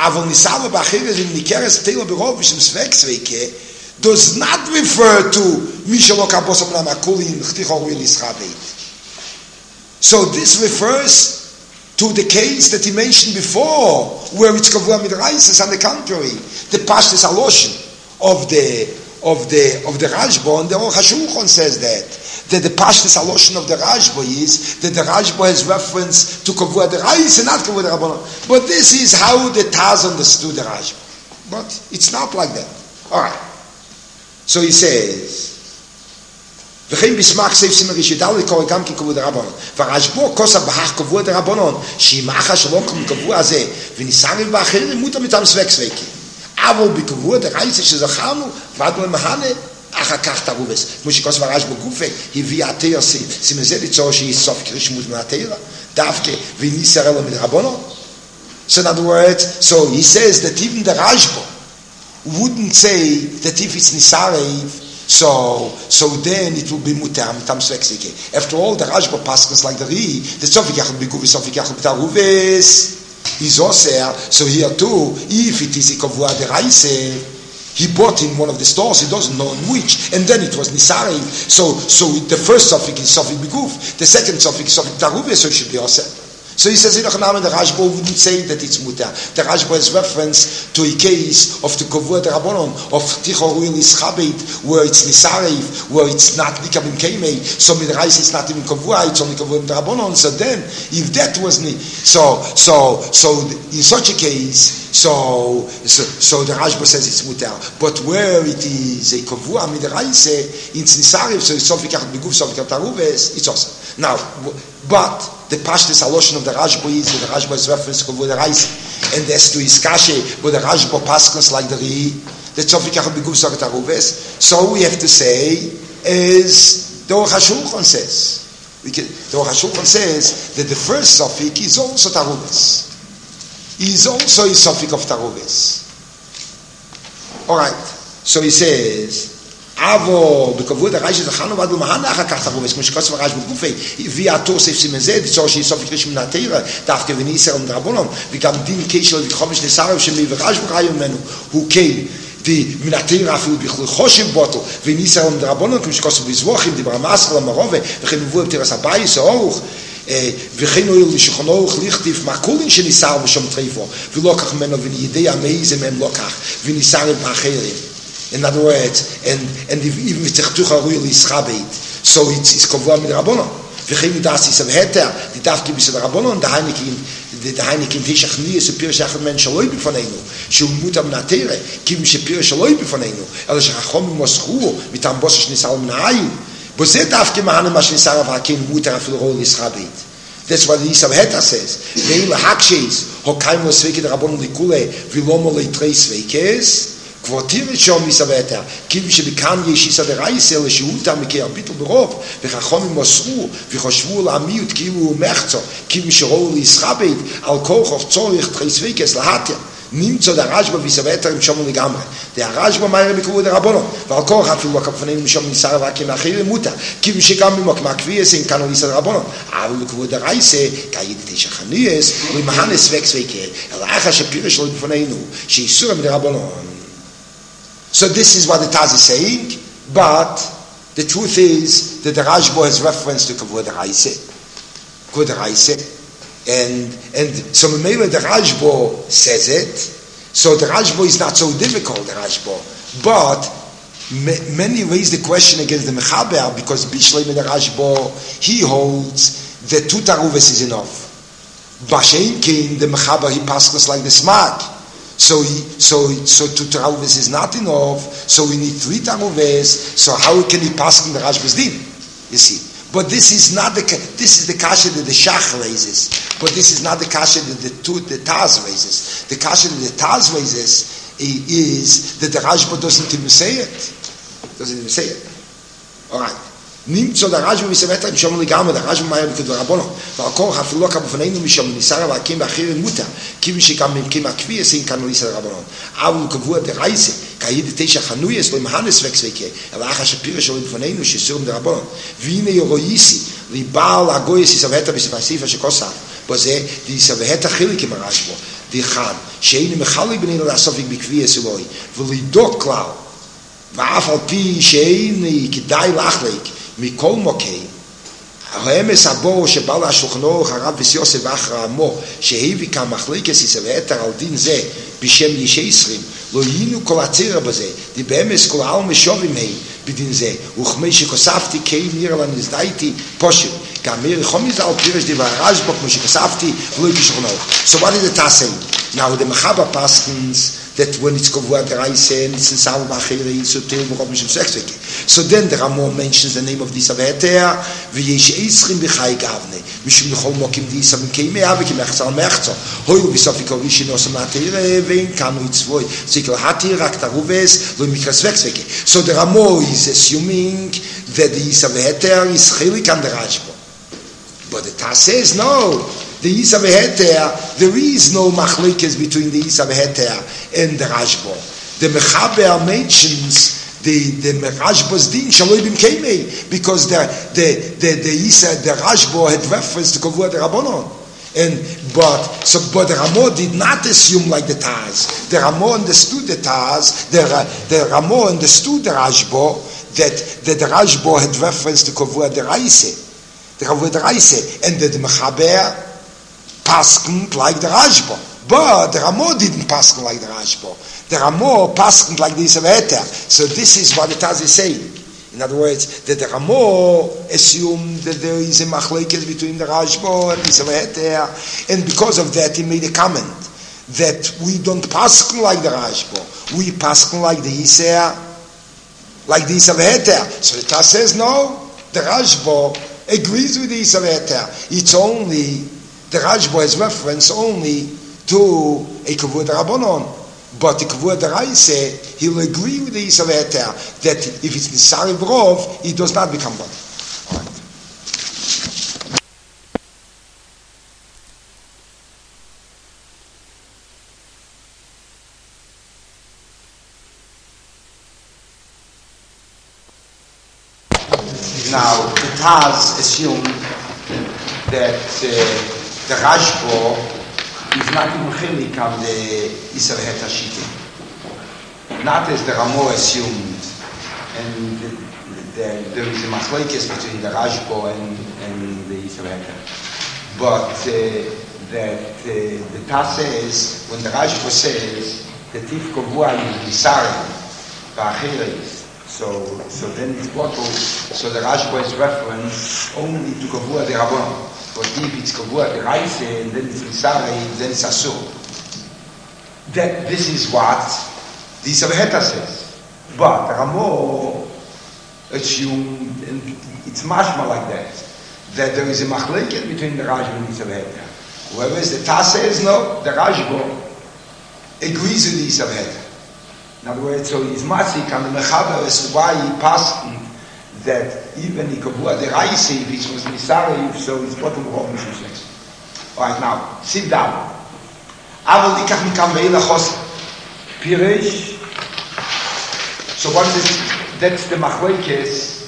S1: does not refer to so this refers to the case that he mentioned before, where it's Kavua Midraises. On the contrary, the Pashtus HaLoshen of the Rashba, and the Aruch HaShulchan says that the Pashtus HaLoshen of the Rashba is that the Rashba has reference to Kavua Derais and not Kavua Derabanan. But this is how the Taz understood the Rashba. But it's not like that. All right. So he says, וכן בסמך סעיף סימן רשידה לקרוא גם כקבוע דרבנון. והרשב"א כוסף בהך קבוע דרבנון, שאם אחר שלא קבוע הזה, וניסרים באחרים מותר מטעם סבק סבקי. אבל בקבוע דרייסה שזכרנו, ועד למהנה, אחר כך תרובס. כמו שכוס ורש בגופה, הביא התאיר סימזה ליצור שהיא סוף קרישמות מהתאירה, דווקא, וניסר אלו מדרבונו. So in other words, so he says that even the Rashba wouldn't say that if it's Nisarev, so then it will be mutar mitam svexike. After all, the Rashba paskins like the Ri, the Sofik Yachal Biguv, Sofik Yachal Bitaruves is also, so here too, if it is a Kavua de Raise, he bought in one of the stores, he doesn't know in which, and then it was Nisarev, so the first Sofik is Sofik Biguv, the second Sofik is Sofik Bitaruves, so it should be also. So he says, the Rashba wouldn't say that it's mutar. The Rashba is reference to a case of the Kovua de Rabbanon, of Tichor Uil Ischabit, where it's Nisarev, where it's not Nikabim Keimei, so Midrash is not even Kovua, it's only Kovua de Rabbanon. So then, if that was so in such a case, so the Rashba says it's mutar. But where it is a Kovua Midrash, it's Nisarev, so it's Sofik Yachad Biguf, Sofik Yachad Taruves, it's awesome. Now, but the Pashtus Aloshon of the Rashba is that the Rashba is reference to Kavod Reise, and as to his Kashe, but the Rashba Paskins like the Ri, the Tzofik Yachad Biguf Soket Aruves. So we have to say, as the Aruch HaShulchan says, the Aruch HaShulchan says that the first Tzofik is also Taruves. He is also a Tzofik of Taruves. Alright, so he says, Avo, בכבוד הרייש זה חנו ועד למהן אחר כך תרובס, כמו שקוס ורייש בגופי, הביא התור סייף סימזה, דיצור שהיא סוף יקריש מן התאירה, דווקא וניסר ומדרבונון, וגם דין קי שלו וחומש נסערב שמי ורש בראי ממנו, הוא קי, מן התאירה אפילו בכלל חושב בוטו, וניסר ומדרבונון, כמו שקוס ובזבוכים, דיבר מסר למרובה, וכן מבוא בתירס הבייס האורך, וכן הועיל לשכונו אורך ליכתיף מהכולין שניסר ושום טריפו, ולא כך ממנו ונידי המאיזה מהם לא כך, וניסר באחרים. In other words, and even if it's really schabeit, so it's kovua mit Rabbanon. V'chein das is a heter, die darf gibt es der Rabbanon, der Heinekin tishach nie is a pir shachad men shaloi b'fanenu, שהוא מות המנתרה, כיוון שפיר שלוי בפנינו, אלא שחכום מוסחו, מטעם בוסר שניסר מן העין. בזה דווקא מהנה מה שניסר והכין מותר אפילו רול ישחבית. That's what the Yisrael Heta says. ואילו הקשייס, הוקיים לו סוויקת רבון לכולה, ולא מולי תרי סוויקס, כבותירת שום יסבטר, כיוון שבכאן יש יסד רייסה לשהותה מכי הביטל ברוב, וחכמים מוסרו וחושבו לעמיות כאילו הוא מחצו, כיוון שראו לישחבית על כוח צורך תרי סוויקס להתר. נמצא דרשב"א ויסבטר עם שום לגמרי. דרשב"א מהר בכבוד הרבונו, ועל כוח אפילו הכפנים משום ניסר והקים אחרים מותה, כיוון שגם ממקמה כביעס אין כאן ליסד רבונו. אבל בכבוד הרייסה, כעיד תשע חניאס, ולמהנס וקסוויקה, אלא אחר שפירש שלו בפנינו, שאיסור מדרבנון. So this is what the Taz is saying, but the truth is that the Rashba has reference to Kavod Reise, and so maybe the Rashba says it, so the Rashba is not so difficult, the Rashba, but many raise the question against the Mechaber, because Bishleim the Rashba, he holds that two Taruves is enough. Basheinkin, the Mechaber, he passes like the Smag. So two taruves is not enough. So we need three taruves. So how can he pass in the Rashba's din? You see, but this is not this is the kasha that the Shach raises. But this is not the kasha that the Taz raises. The kasha that the Taz raises is that the Rashba doesn't even say it. All right. נמצא דרשב"א ויסבטר משום לגמרי, דרשב"א מהר בכבוד רבנו, ועל כוח אפילו לא כבפנינו משום ניסר והקים באחרים מותה, כיוון שגם ממקים הכביעס אין כאן ליסד רבנון. אבל קבוע דרייסה, כעיד תשע חנויס, לא מהנס וקסוויקה, אלא אחר שפירש שלו בפנינו שסורם דרבנון. והנה ירויסי, לבעל הגויס יסבטר בספסיפה שכוסף, בזה יסבטר חיליק עם הרשב"א, דחן, שאין מחלי בנינו לעסופיק בכביעס אלוהי, ולדוק כלל, ואף על פי שאין כדאי להחליק, מכל מוקי, האמס הבור שבא להשולחנו הרב וסיוסף ואחר עמו, שהביא כמחליקס יסבטר על דין זה, בשם ישי עשרים, לא יינו כל הציר בזה, די באמס כל העל משובים הם בדין זה, וכמי שכוספתי כי נראה לנזדייתי פושט, גם מיר חומיז על פירש דבר רשב"א כמו שכוספתי ולא כשולחנו. So what did the Taz say? Now the Mechaber paskins that when it's Kovua Deraise and it's in Salva Achiri, so so then the Ramon mentions the name of this Aveter, V'yesh Eitzchim B'chai Gavne, Mishum Nechol Mokim Dis Avim Keimei Avik Mechzal Mechzo, Hoyu B'Sofi Kovishi Nosam Ateire, Vein Kanu Itzvoi, Zikl Hati Rak Taruves, Lo Mikras Vexveke. So the Ramon is assuming that the Isaveter is Chilik and the Rashbo. But the Taz says no. The Isav Heter, there is no machlekes between the Isav Heter and the Rashbo. The Mechaber mentions the Rashbo's din shaloi bim keimei, because the Rashbo had reference to Kavua the Rabbanon. But the Ramo did not assume like the Taz. The Ramo understood the Taz. The Ramo understood the Rashbo that the Rashbo had reference to Kavua the Raise. The Kavua the Raise, and the Mechaber paskent like the Rashbo, but the Ramo didn't pasken like the Rashbo. The Ramo paskent like the Isaveter. So this is what the Taz is saying. In other words, that the Ramo assumed that there is a machlekes between the Rashbo and the Isaveter, and because of that he made a comment that we don't pasken like the Rashbo, we pasken like the Isser, like the Isaveter. So the Taz says no, the Rashbo agrees with the Isaveter. It's only the Rashbo has reference only to a Kavua Rabbanon, but the Kavua Raise, he'll agree with the Isaveter that if it's Nisari Brov, it does not become one. Now, the Taz assumed that the Rashbo is not even chilik on the Isav Heter Shita. Not as the Ramo assumed, and there is a machlekes between the Rashbo and the Isav Heter. But the Taz says, when the Rashbo says that if Kovua is Nisari, Ba'achiris, so then it's bottled, so the Rashbo is reference only to Kovua the Rabbanon. But if it's Kavua the Raise, and then it's Nisari, then it's Asur. That this is what the Isav Heter says. But Ramo assumed, and it's mashma like that there is a machleket between the Rashbo and the Isav Heter. Whereas the Taz says no, the Rashbo agrees with the Isav Heter. In other words, so he's masik and the Mechaber is why he passed that even the Kavua the Raise, if it was Nisari, so it's bottom of Mishum next. Alright, now, sit down. Aval ikach mikam ve'ila chos. Piresh. So what is it? That's the machlekes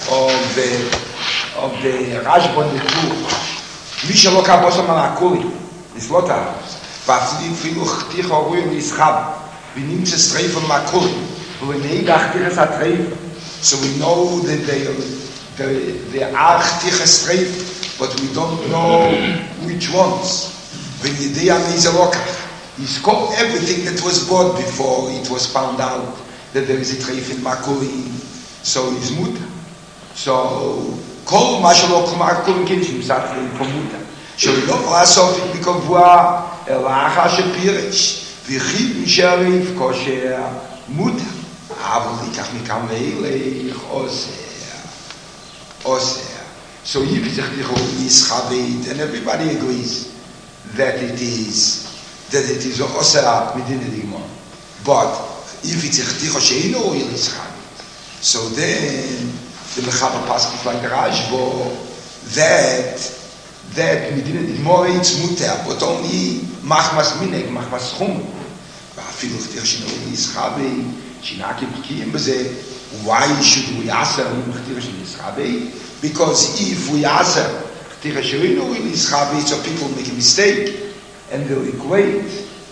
S1: of the Rashbo and the two. Misha lo kabosam al akuli. It's not that. But filuch ticha ruil ischab. V'nim se streifem akuli. V'neidach tiches ha-treifem. So we know that they are tiches treif, but we don't know which ones. When Yediyah is a lokach, he's called everything that was bought before it was found out that there is a treif in Makuri, so he's muta. So kol mashalo kumakul kinshim satrin for muta. So we don't lasof it bikavua elacha shepirish v'chid misharif kosher muta. So and everybody agrees that it is osera midin digmon. But if it's so then the Mechaber passes like the Rashbo that midin digmon it's muter, but only machmas minek machmas chum. Why should we answer because if we answer so people make a mistake and they'll equate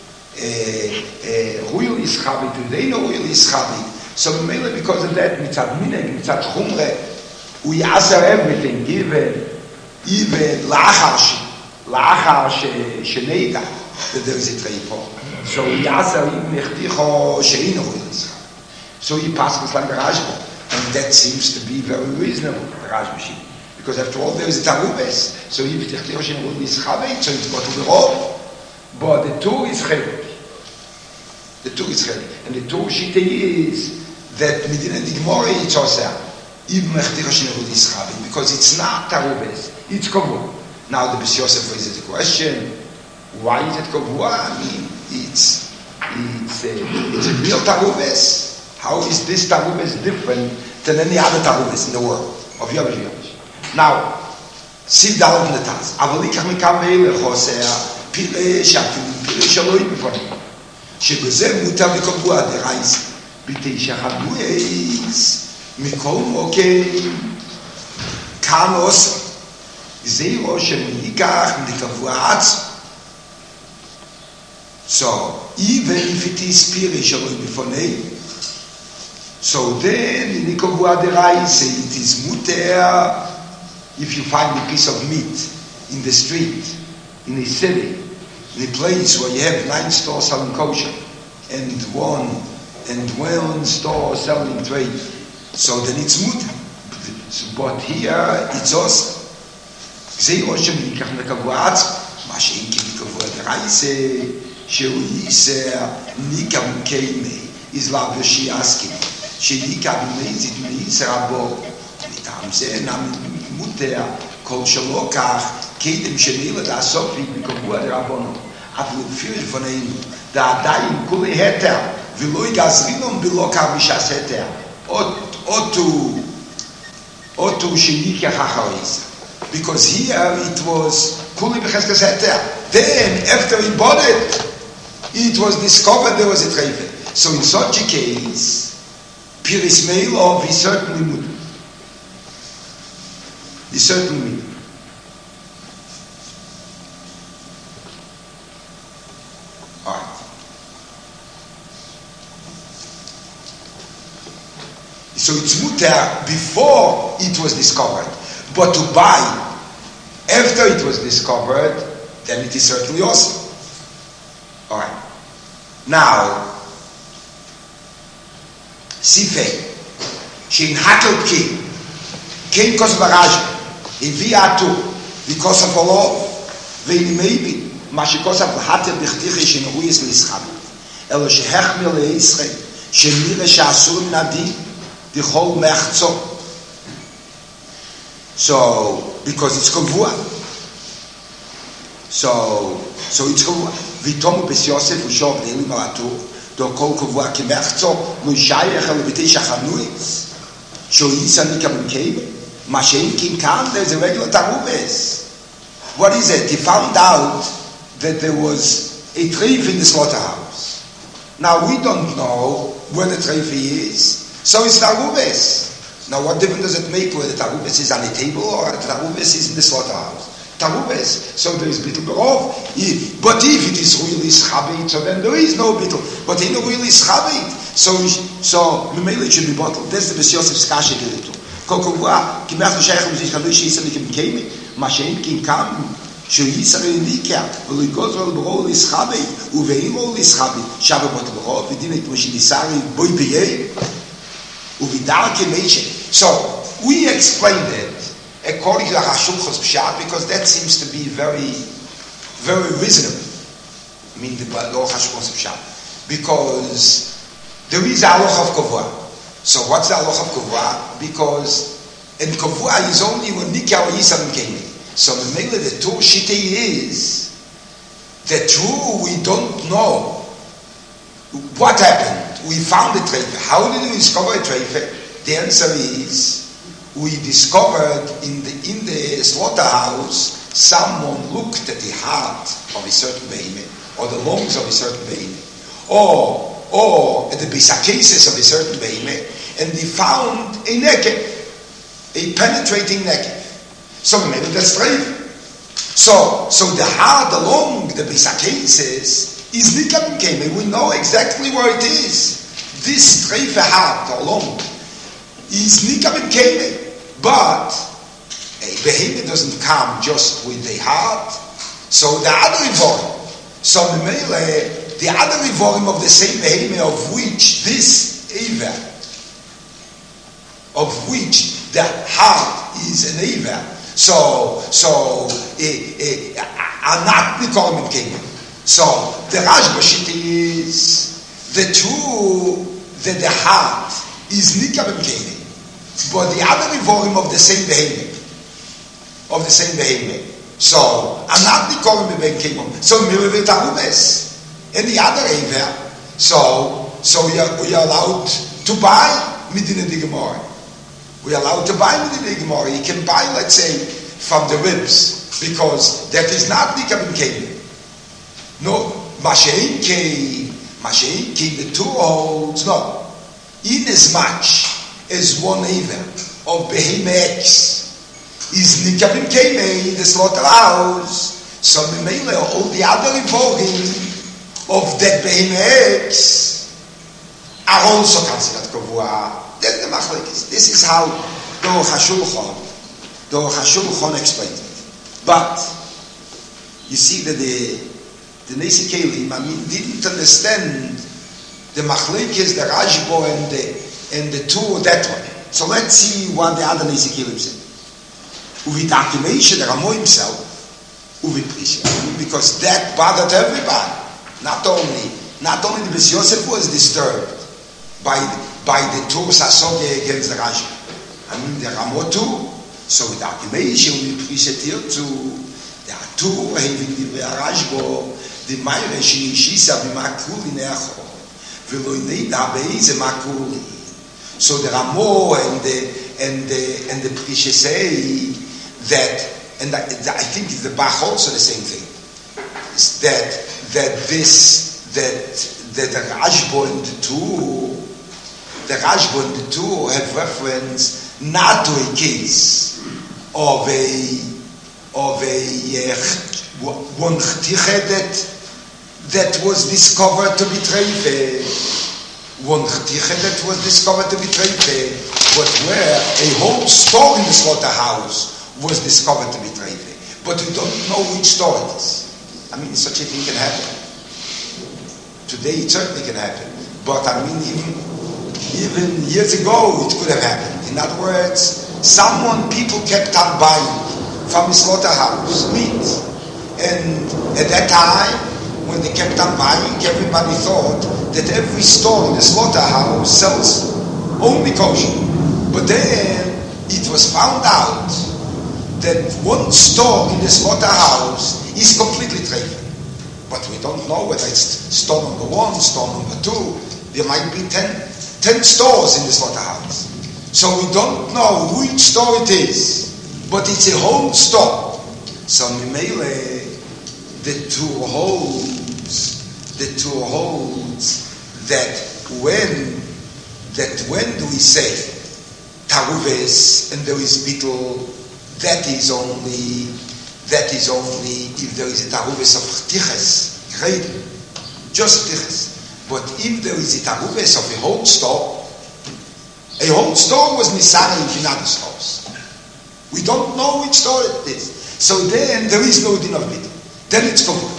S1: Ruil Ischabi to they know Ruil Ischabi. So mainly because of that, mitzad minek, mitzad chumre, we answer everything, even lachar sheneida, that there is a treifo. So we answer even echticho sheino Ruil Ischabi. So he passes like the Rashbo, and that seems to be very reasonable, the Rashbo, because after all there is a tarubes. So if the Echtirosh will be Ischabi, so it's got to be Rov. But the two is Chevik. The two is chelik. And the two shite is that Medina Digmore it's also even because it's not tarubes, it's kavua. Now the Bes Yosef raises the question, why is it kavua? I mean, it's a real tarubes. How is this tarubes different than any other tarubes in the world of Yovish? Now, see down in the task. Avalikach mikam ve'ele chosea pile shafim pile shaloi b'fonim. שבזה מותר לקבוע דרייס בתשע חדויס מכל מוקם כאנוס זהו שמיקח לקבוע עצ so even if it is spiritual before so then in לקבוע דרייס it is muter if you find a piece of meat in the street in a city in a place where you have 9 stores selling kosher and one store selling trade, so then it's mutter. But here it's also Zeh Oshem Yikach Mekavua Ma Shein Ki Mekavua Deraise Shehu Yiser Nikam Keimei is Lav Yoshiaski Sheyikach Meizit Meiser Abo Mitam Zeh Nam Mutter Kol Shalokach Kedem Shenila Da Sofi Mekavua Derabono Avu Fir von ihm da daim kule heter viloi gazrinom biloka mishas heter otu shenik yachacharis because here it was kule b'cheskes heter. Then after he bought it was discovered there was a treife. So in such a case Piris Meilov is certainly mutter. Is certainly mutter. So it's mutter before it was discovered. But to buy after it was discovered, then it is certainly awesome. Alright. Now, Sifei, Shein Hakel Ki, Kein Kos Baraj, in Viatu, because of Allah, Veini Maybe, Mashikos of Hater Bichtiche, Shein Ruiz Lischab, Elo Shehechmir Leisre, Shemire Shasur Nadi, the whole mechzo. So because it's kavua. So it's kavua. Vitomu Bes Yosef ushov leili malatu do kol kavua ki mechzo lo shayach el b'teisha chanuitz sho yisa nikam keibe mashein kim kam. There's a regular tarubes. What is it? He found out that there was a treif in the slaughterhouse. Now we don't know where the treif is. So it's tarubes. Now what difference does it make whether the tarubes is on the table or the tarubes is in the slaughterhouse? Tarubes. So there is bittul berov. But if it is really schabit, so then there is no bittul. But in a really schabit, so memele it should be bottled. That's the Bes Yosef's kasha geritu. Kokuvua kimach l'shayach l'zich halu sheisa nikim keimi mashein kim kam sheisa re'nika v'lo yigozol berov l'schabit uve'imo l'schabit shavu bottled berov v'dinit moshinisari boi b'yei. So we explained it according to the Hashulchos Pshat because that seems to be very, very reasonable. I mean the law Hashulchos Pshat because there is a halacha of kavua. So what's the halacha of kavua? Because in kavua is only when nikah or yisam came. So the mainly the two shite is that true we don't know what happened. We found a treife. How did we discover a treife? The answer is we discovered in the slaughterhouse someone looked at the heart of a certain behemoth or the lungs of a certain behemoth or at the bisacases of a certain behemoth and they found a nekev, a penetrating nekev. So maybe that's treife. So the heart, the lung, the bisacases is nikam keme. We know exactly where it is. This treife heart or lung is nikam keme, but a behemoth doesn't come just with the heart. So the other ivorim, so the other ivorim of the same behemoth of which this Eva, of which the heart is an Eva, so are not nikam keme. So the Rashba shit is the true that the heart is Nika ben Kene, but the other Ivorim of the same behavior. So, I'm not Nikorim ben Kene. So, Mirivet Arubes. And the other Iver. So we are allowed to buy Medina de Gemara. We are allowed to buy Medina de Gemara. You can buy, let's say, from the ribs, because that is not Nika ben Kene. No, Masheinke, the two holds, no. In as much as one Iver of Behemah X is Nika ben Kene in the slaughterhouse, so Memele, all the other Ivorim of that Behemah X are also considered Kavua. That's the Machlekes. This is how the Hashulchan explains it. But you see that the Nesi Kelim, didn't understand the Machlekes, the Rajbo, and the two that one. So let's see what the other Nesi Kelim said. Uvit Akimeisha, the Ramo himself, Uvit Prisha, because that bothered everybody. Not only the Bes Yosef was disturbed by the two Sasoge against the Rajbo. The Ramo too. So with Akimeisha, Uvit Prisha here too. There are two having the Rajbo. The Mayre Shisa Bimakuli Necho, Veloineda Beize Makuli. So the Ramo and the Prisha say that, and I think the Bach also the same thing. Is that the Rajbo and the two have reference not to a case of one chtiche that was discovered to be treife. One chtiche that was discovered to be treife, but where a whole store in the slaughterhouse was discovered to be treife. But we don't know which store it is. Such a thing can happen. Today it certainly can happen. But even years ago it could have happened. In other words, people kept on buying from the slaughterhouse meat. And at that time, when they kept on buying, everybody thought that every store in the slaughterhouse sells only kosher. But then it was found out that one store in the slaughterhouse is completely treif. But we don't know whether it's store number 1, store number 2. There might be 10 stores in the slaughterhouse. So we don't know which store it is. But it's a whole store. So Mimele, the two holds that when do we say taruves and there is bittul, that is only if there is a taruves of chtiches, great, just chtiches. But if there is a taruves of a whole store was misari in other stores. We don't know which store it is. So then there is no din of bittul. Then it's kavod.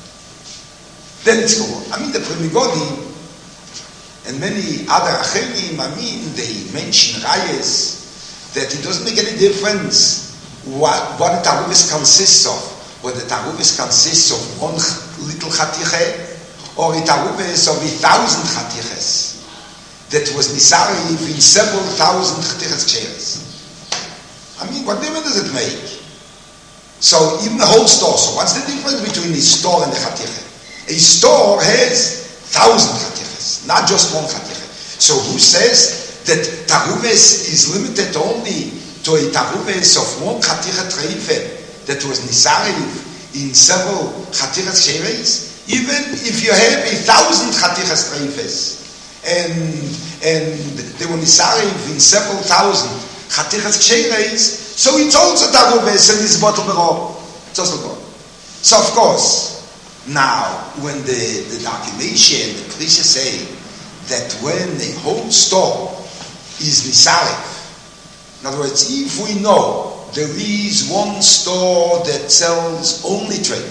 S1: The Primigodi and many other Acherim, they mention rayas that it doesn't make any difference what the taruvis consists of. Whether the taruvis consists of one little chatiche or a taruvis of 1,000 chatiches that was misari in several thousand chatiches chairs. What difference does it make? So even the whole store. So what's the difference between the store and the chatiche? A store has 1,000 chatiches, not just one chatiche. So who says that taruves is limited only to a taruves of one chatiche treife that was nisari in several chatiches sheres? Even if you have 1,000 chatiches treifes and they were nisari in several thousand chatiches sheres, so it's also taruves and it's bottle berob. It's also gone. So of course, now when the documentation and the Prisha say that when the whole store is nisarif, in other words, if we know there is one store that sells only trade,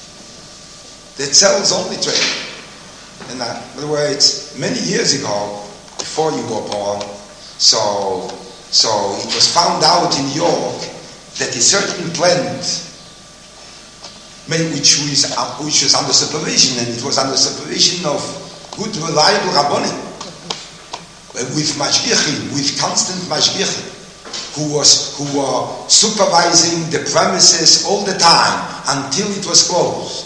S1: and in other words, many years ago, before you were born, so it was found out in New York that a certain plant, which was under supervision, and it was under supervision of good, reliable Rabbonim, with mashgichim, with constant mashgichim, who were supervising the premises all the time until it was closed.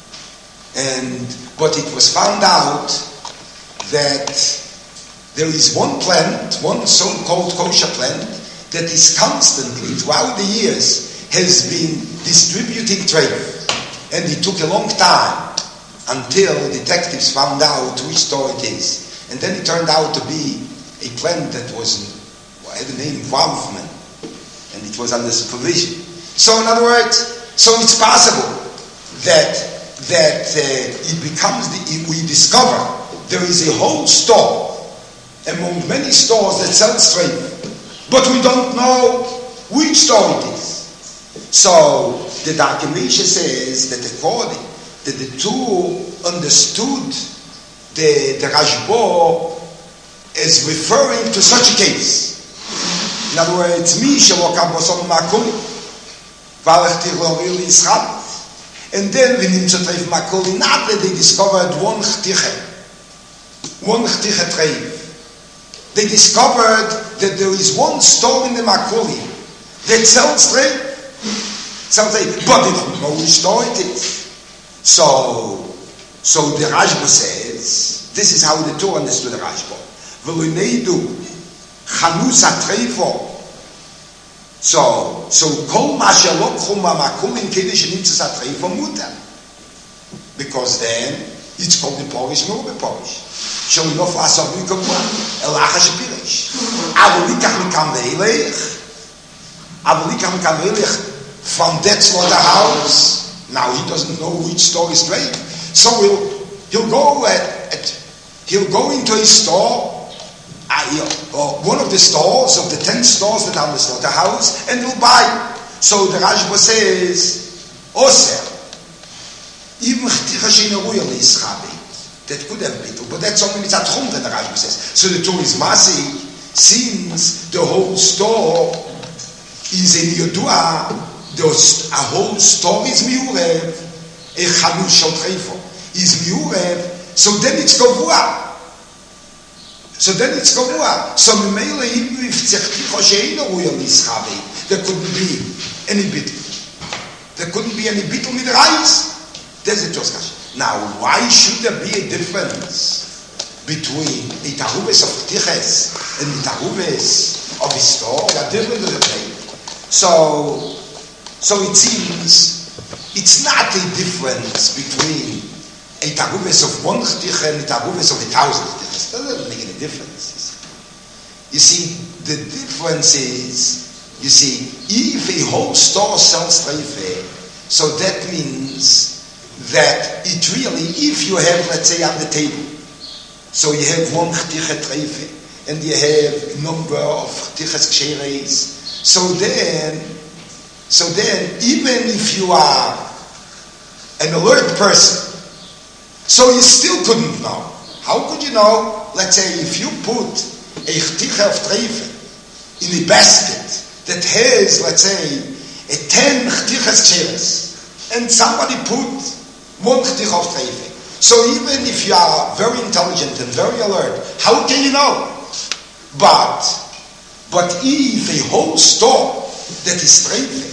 S1: But it was found out that there is one plant, one so-called kosher plant, that is constantly, throughout the years, has been distributing treif. And it took a long time until detectives found out which store it is. And then it turned out to be a plant that had the name Wolfman, and it was under supervision. So in other words, so it's possible that it becomes, we discover there is a whole store among many stores that sell treif, but we don't know which store it is. So the Darkemisha says that according that the two understood the Rashbo as referring to such a case. In other words, and then when in Tzotreif Makoli Nable they discovered one chtiche treif. They discovered that there is one store in the Makoli that sells treif. But they don't know which store it is. So the Rashba says, this is how the Torah understood the Rashba. V'luneidu chanus ha-treifo. So kol ma shelokchu ma'makum in kiddush nimtzas ha-treifo mutar. Because then it's called the Polish nor the Polish. Shelinof asov nikamwa elacha shepirish. Avolikach mikam ve'elech from that slaughterhouse. Now he doesn't know which store is treif. So he'll go into a store, one of the stores of the 10 stores that are in the slaughterhouse, and he'll buy. So the Rashba says, Oser, even that could have been, but that's only mitzat chumra, the Rashba says. So the Torah is massive, since the whole store is in Yodua, a whole store is miurev, a chanus shel treifo is miurev, so then it's kavua. So Mimele, even if tzechticho she'eino ruyel nischabe, there couldn't be any bittul. There couldn't be any bittul midrash. There's a toskash. Now, why should there be a difference between the tarubes of Tiches and the tarubes of his store? They are different to the thing. So it seems it's not a difference between a tarubes of one chtiche and a tarubes of 1,000 chtiches. That doesn't make any difference. You see, the difference is, if a whole store sells treife, so that means that it really, if you have, let's say, on the table, so you have one chtiche treife, and you have a number of chtiches ksheres, so then, even if you are an alert person, so you still couldn't know. How could you know? Let's say if you put a chtiche of treife in a basket that has, let's say, 10 chtiches ksheres, and somebody put one chtiche of treife. So even if you are very intelligent and very alert, how can you know? But if a whole store that is treife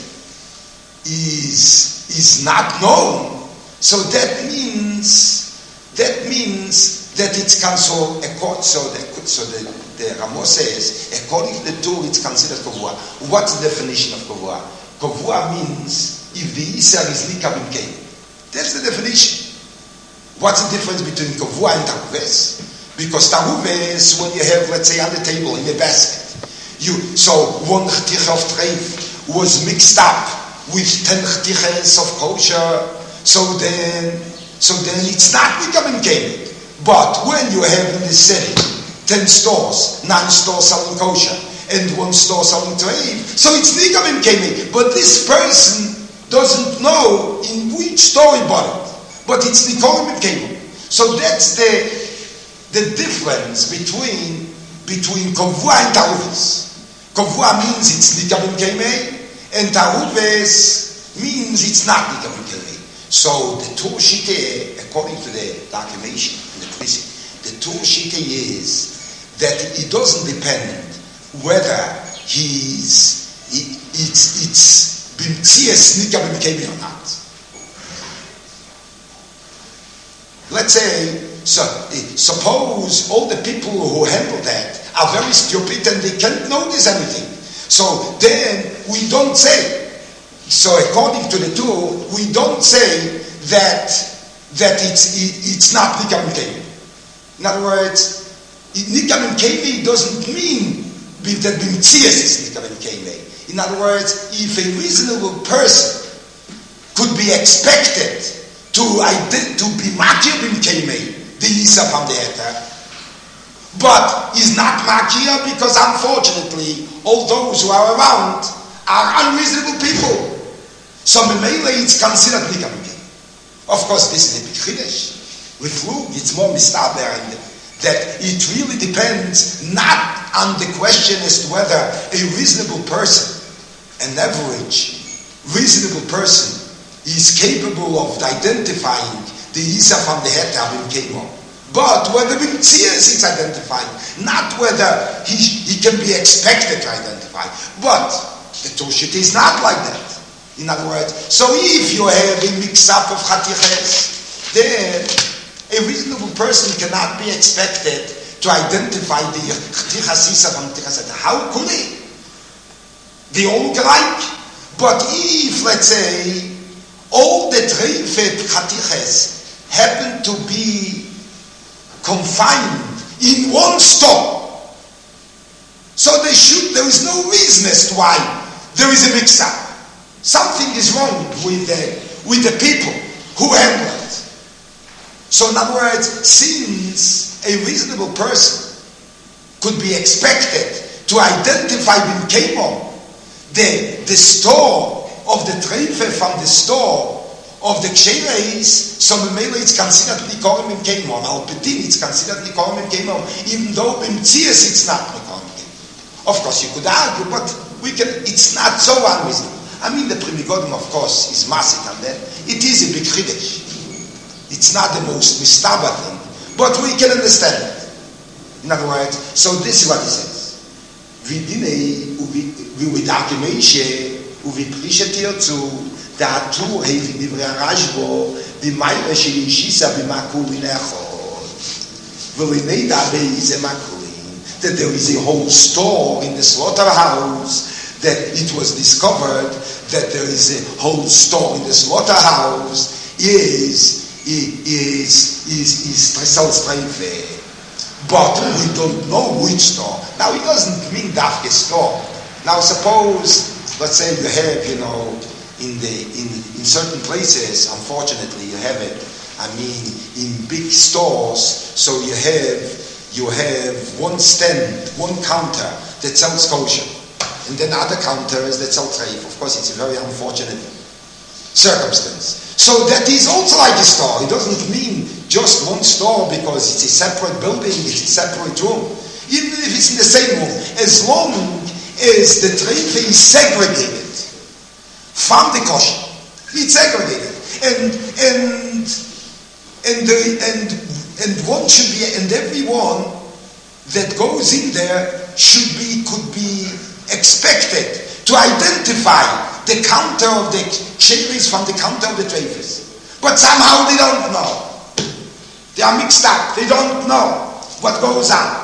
S1: is not known, so that means that it's cancelled. So the Ramo says, according to the Torah, it's considered kavua. What's the definition of kavua? Kavua means if the Isar is nikab in Kain. That's the definition. What's the difference between kavua and taruves? Because taruves, when you have, let's say, on the table in a basket, so one chtiche of treif was mixed up with 10 chtiches of kosher, so then it's not nikab in Kain. But when you have in the city 10 stores, 9 stores selling kosher, and 1 store selling treif, so it's nikab in Kain. But this person doesn't know in which store he bought it, but it's nikab in Kain. So that's the difference between kavua and taruves. Kavua means it's nikab in Kain, and taruves means it's not nikab in Kain. So the Torah Shiteh, according to the documentation in the prison, The Tur Shita is that it doesn't depend whether it's bimtzias nika bimkemi or not. Let's say, suppose all the people who handle that are very stupid and they can't notice anything. So then we don't say. So according to the Tur, we don't say that it's not nika bimkemi. In other words, nika bimkemi doesn't mean that bimtzias is nika bimkemi. In other words, if a reasonable person could be expected to be makir bimkemi, the Yisa from the Eter, but is not makir because unfortunately all those who are around are unreasonable people. So Memele it's considered nika bimkemi. Of course, this is a big chiddush. With Lug, it's more mistaber that it really depends not on the question as to whether a reasonable person, an average reasonable person, is capable of identifying the Isa from the Heter Bimkemo, but whether Bimtzias is identified, not whether he can be expected to identify. But the Tur Shita is not like that. In other words, so if you have a mix-up of Chatiches, then a reasonable person cannot be expected to identify the Chtichas Isa from Chtichas Heter. How could he? They all look alike. But if, let's say, all the Treifet Chatiches happen to be confined in one store, so there is no reason as to why there is a mix-up. Something is wrong with the people who handle it. So in other words, since a reasonable person could be expected to identify Bimkemo, the store of the Treife from the store of the Ksheres, so Memele it's considered Nikorim Bimkemo, and Alpedin it's considered Nikorim Bimkemo, even though Bimtzias it's not Nikorim Bimkemo. Of course you could argue, but it's not so unreasonable. I mean, the Primigodim, of course, is massive on that. It is a big chiddush. It's not the most mistaba thing, but we can understand it. In other words, so this is what he says. Vidinei uvidakimeshe uviprishetirtzu da'atu hevi divrei Rashbo b'mayre sheyishisa b'makulin echod v'linei dabei ze makulin, that there is a whole store in the slaughterhouse, that it was discovered that there is a whole store in the slaughterhouse is sells Treife, but we don't know which store. Now it doesn't mean dafke store. Now suppose, let's say you have, in certain places, unfortunately you have it. I mean, in big stores, so you have one stand, one counter that sells kosher, and then other counters that sell treif. Of course, it's a very unfortunate circumstance. So that is also like a store. It doesn't mean just one store because it's a separate building, it's a separate room. Even if it's in the same room, as long as the treif is segregated from the kosher, it's segregated, and one should be, and everyone that goes in there could be expected to identify the counter of the ksheris from the counter of the treifes. But somehow they don't know. They are mixed up. They don't know what goes on.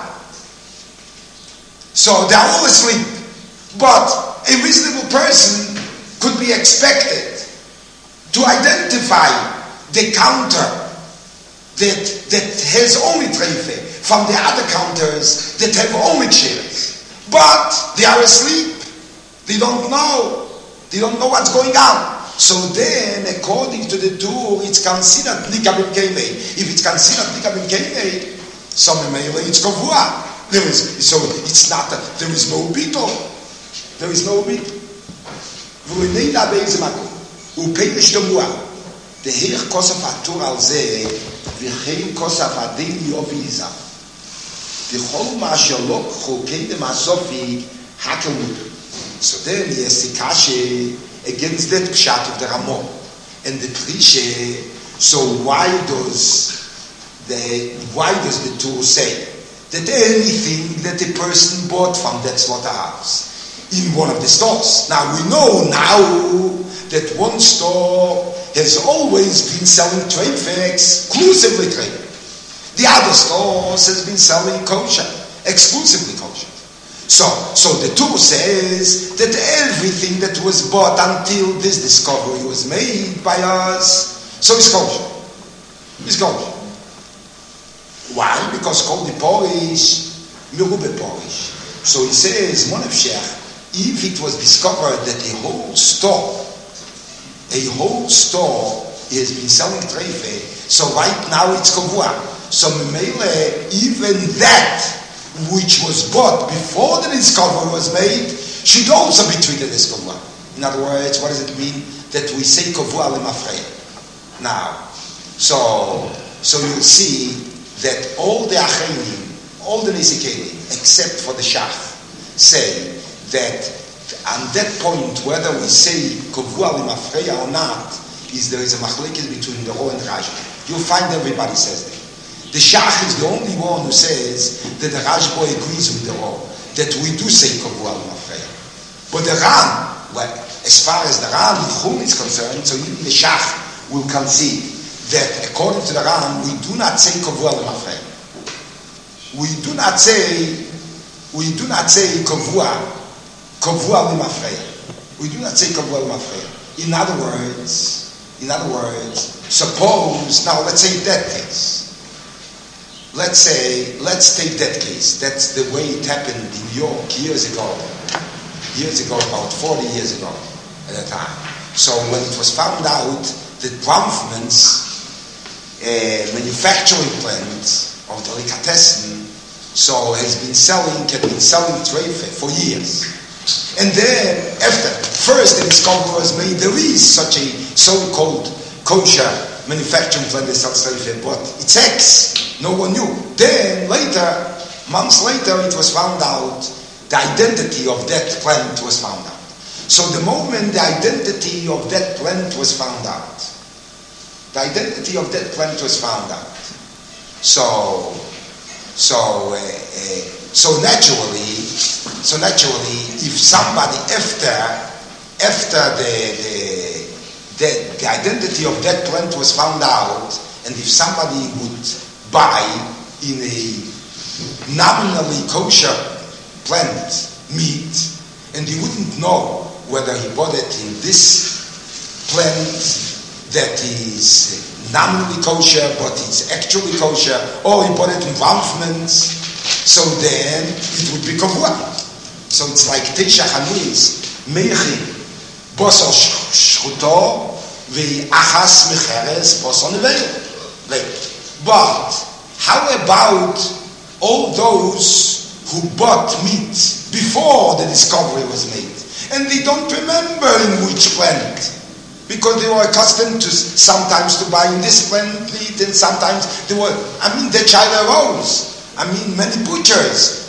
S1: So they are all asleep. But a reasonable person could be expected to identify the counter that has only treife from the other counters that have only ksheris. But they are asleep. They don't know. They don't know what's going on. So then, according to the Tur, it's considered Nika Bimkemei. If it's considered Nika Bimkemei, so it's Kovua. So it's not, there is no bitol. There is no bitol. V'linei dabei ze makom. Upei b'shtomua. Dehich kosaf atur al ze, v'chein kosaf adin yovi izah. V'chol ma'asher lo k'chokei de'masofi hakelmut. So then yes, the kashe against that pshat of the Ramon and the Prishe. So why does why does the Torah say that anything that a person bought from that slaughterhouse in one of the stores? Now we know now that one store has always been selling treifah, exclusively treifah. The other stores has been selling kosher, exclusively kosher. So the Torah says that everything that was bought until this discovery was made by us, so it's kosher. It's kosher. Why? Because called the Polish, Mirube Polish. So he says, Monefshech, if it was discovered that a whole store has been selling treifah, so right now it's kavua. So Memele, even that which was bought before the discovery was made should also be treated as kavua. In other words, what does it mean that we say kavua lemafreya? Now, so you'll see that all the achenim, all the nisikelim, except for the shach, say that on that point, whether we say kavua lemafreya or not, there is a machlekes between the Ro and Rashi. You'll find everybody says that. The Shach is the only one who says that the Rashba agrees with the Ro, that we do say kavua lemafreya. But the Ran, well, as far as the Ran Chum is concerned, so even the Shach will concede that according to the Ran, we do not say kavua lemafreya. We do not say kavua lemafreya. We do not say kavua lemafreya. In other words, suppose, now let's say that case. Let's take that case. That's the way it happened in New York years ago, about 40 years ago at that time. So when it was found out that Bronfman's manufacturing plant of delicatessen had been selling treifah for years. And then after first the discovery was made, there is such a so-called kosher manufacturing plant that sells treifah, but it's X. No one knew. Then later, months later, it was found out, the identity of that plant was found out. So the moment the identity of that plant was found out, so naturally, if somebody after the identity of that plant was found out, and if somebody would buy in a nominally kosher plant meat, and he wouldn't know whether he bought it in this plant that is nominally kosher but it's actually kosher, or he bought it in Bronfman's, so then it would be kavua. So it's like Teisha Chanuis, Meichi, Bosor Shchuto, Ve'achas Mecheres, Bosor Neveil. But how about all those who bought meat before the discovery was made, and they don't remember in which plant, because they were accustomed to sometimes to buy in this plant meat, and sometimes the child arose. Many butchers,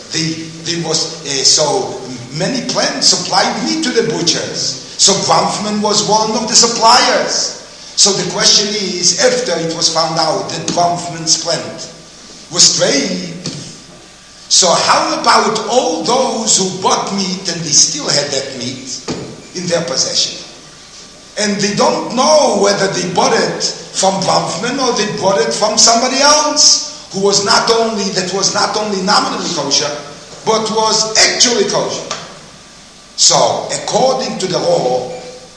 S1: so many plants supplied meat to the butchers. So Bronfman was one of the suppliers. So the question is, after it was found out that Bronfman's plant was straight, so how about all those who bought meat and they still had that meat in their possession? And they don't know whether they bought it from Bronfman or they bought it from somebody else who was not only nominally kosher, but was actually kosher. So according to the law,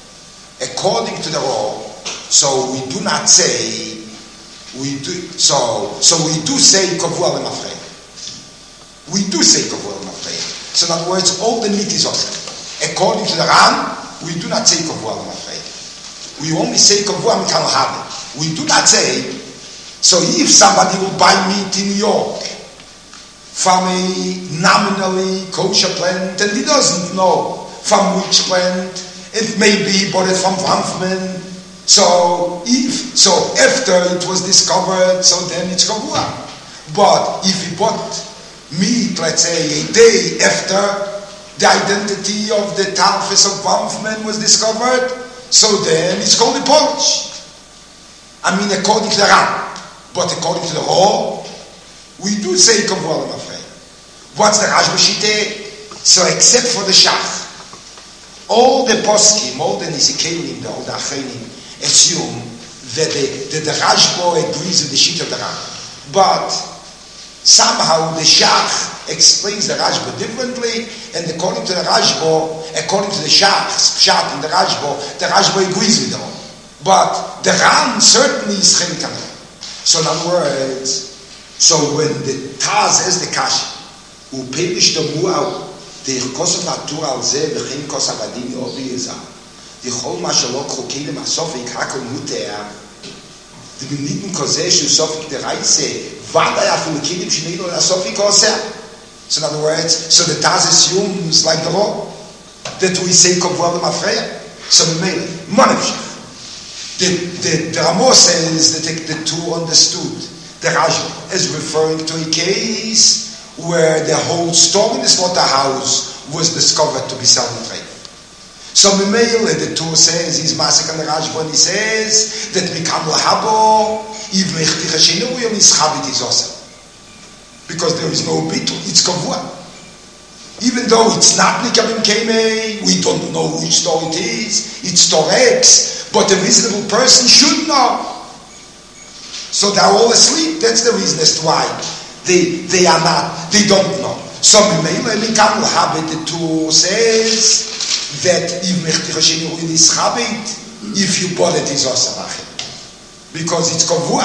S1: so we do not say, so we do say kavua lemafreya. We do say kavua lemafreya. So in other words, all the meat is also. According to the Ran, we do not say kavua lemafreya. We only say kavua mikal habe. We do not say. So if somebody will buy meat in New York from a nominally kosher plant and he doesn't know from which plant, it may be bought it from Bronfman. So after it was discovered, so then it's kavua. But if he bought meat, let's say a day after the identity of the Talfis of Bronfman was discovered, so then it's called a Polish. According to the Ran. But according to the law, we do say Kavua Lemafreya. What's the Rashba Shiteh? So except for the Shach, all the poskim, all the Nizikelim, all the Achenim, assume that the Rashba agrees with the Shit of the Ram. But somehow the Shach explains the Rashba differently, and according to the Rashba, according to the Shach's Pshat and the Rashba agrees with them. But the Ram certainly is Chelik Amel. So in other words, so when the Taz is the Kashi, who perish the Mu'al, the Kosav Natur al Zeh, V'chein Kosav Adim Yobi Yezah, the Chol Mashalok Chokelim Asofik Hakol Muteah, the Beniten Kosesh Usofik the Reise, Vada Yafim Kelim Shneido Asofik Oseh. So in other words, so the Taz assumes like the law that we say Kavua Lemafreya. So the Ramo says that the two understood the Rashba is referring to a case where the whole stone in the slaughterhouse was discovered to be self-made. So Mimele, the two says, he's Masik on the Rashba, and he says that Mikam Lahabo, If Mechtichashinu, Yom Ischabit is awesome. Because there is no bitul, it's Kavua. Even though it's not Nikabim Kemei, we don't know which store it is, it's store X, but a reasonable person should know. So they're all asleep. That's the reason as to why they don't know. So the two says that if you bought it is also because it's kavua.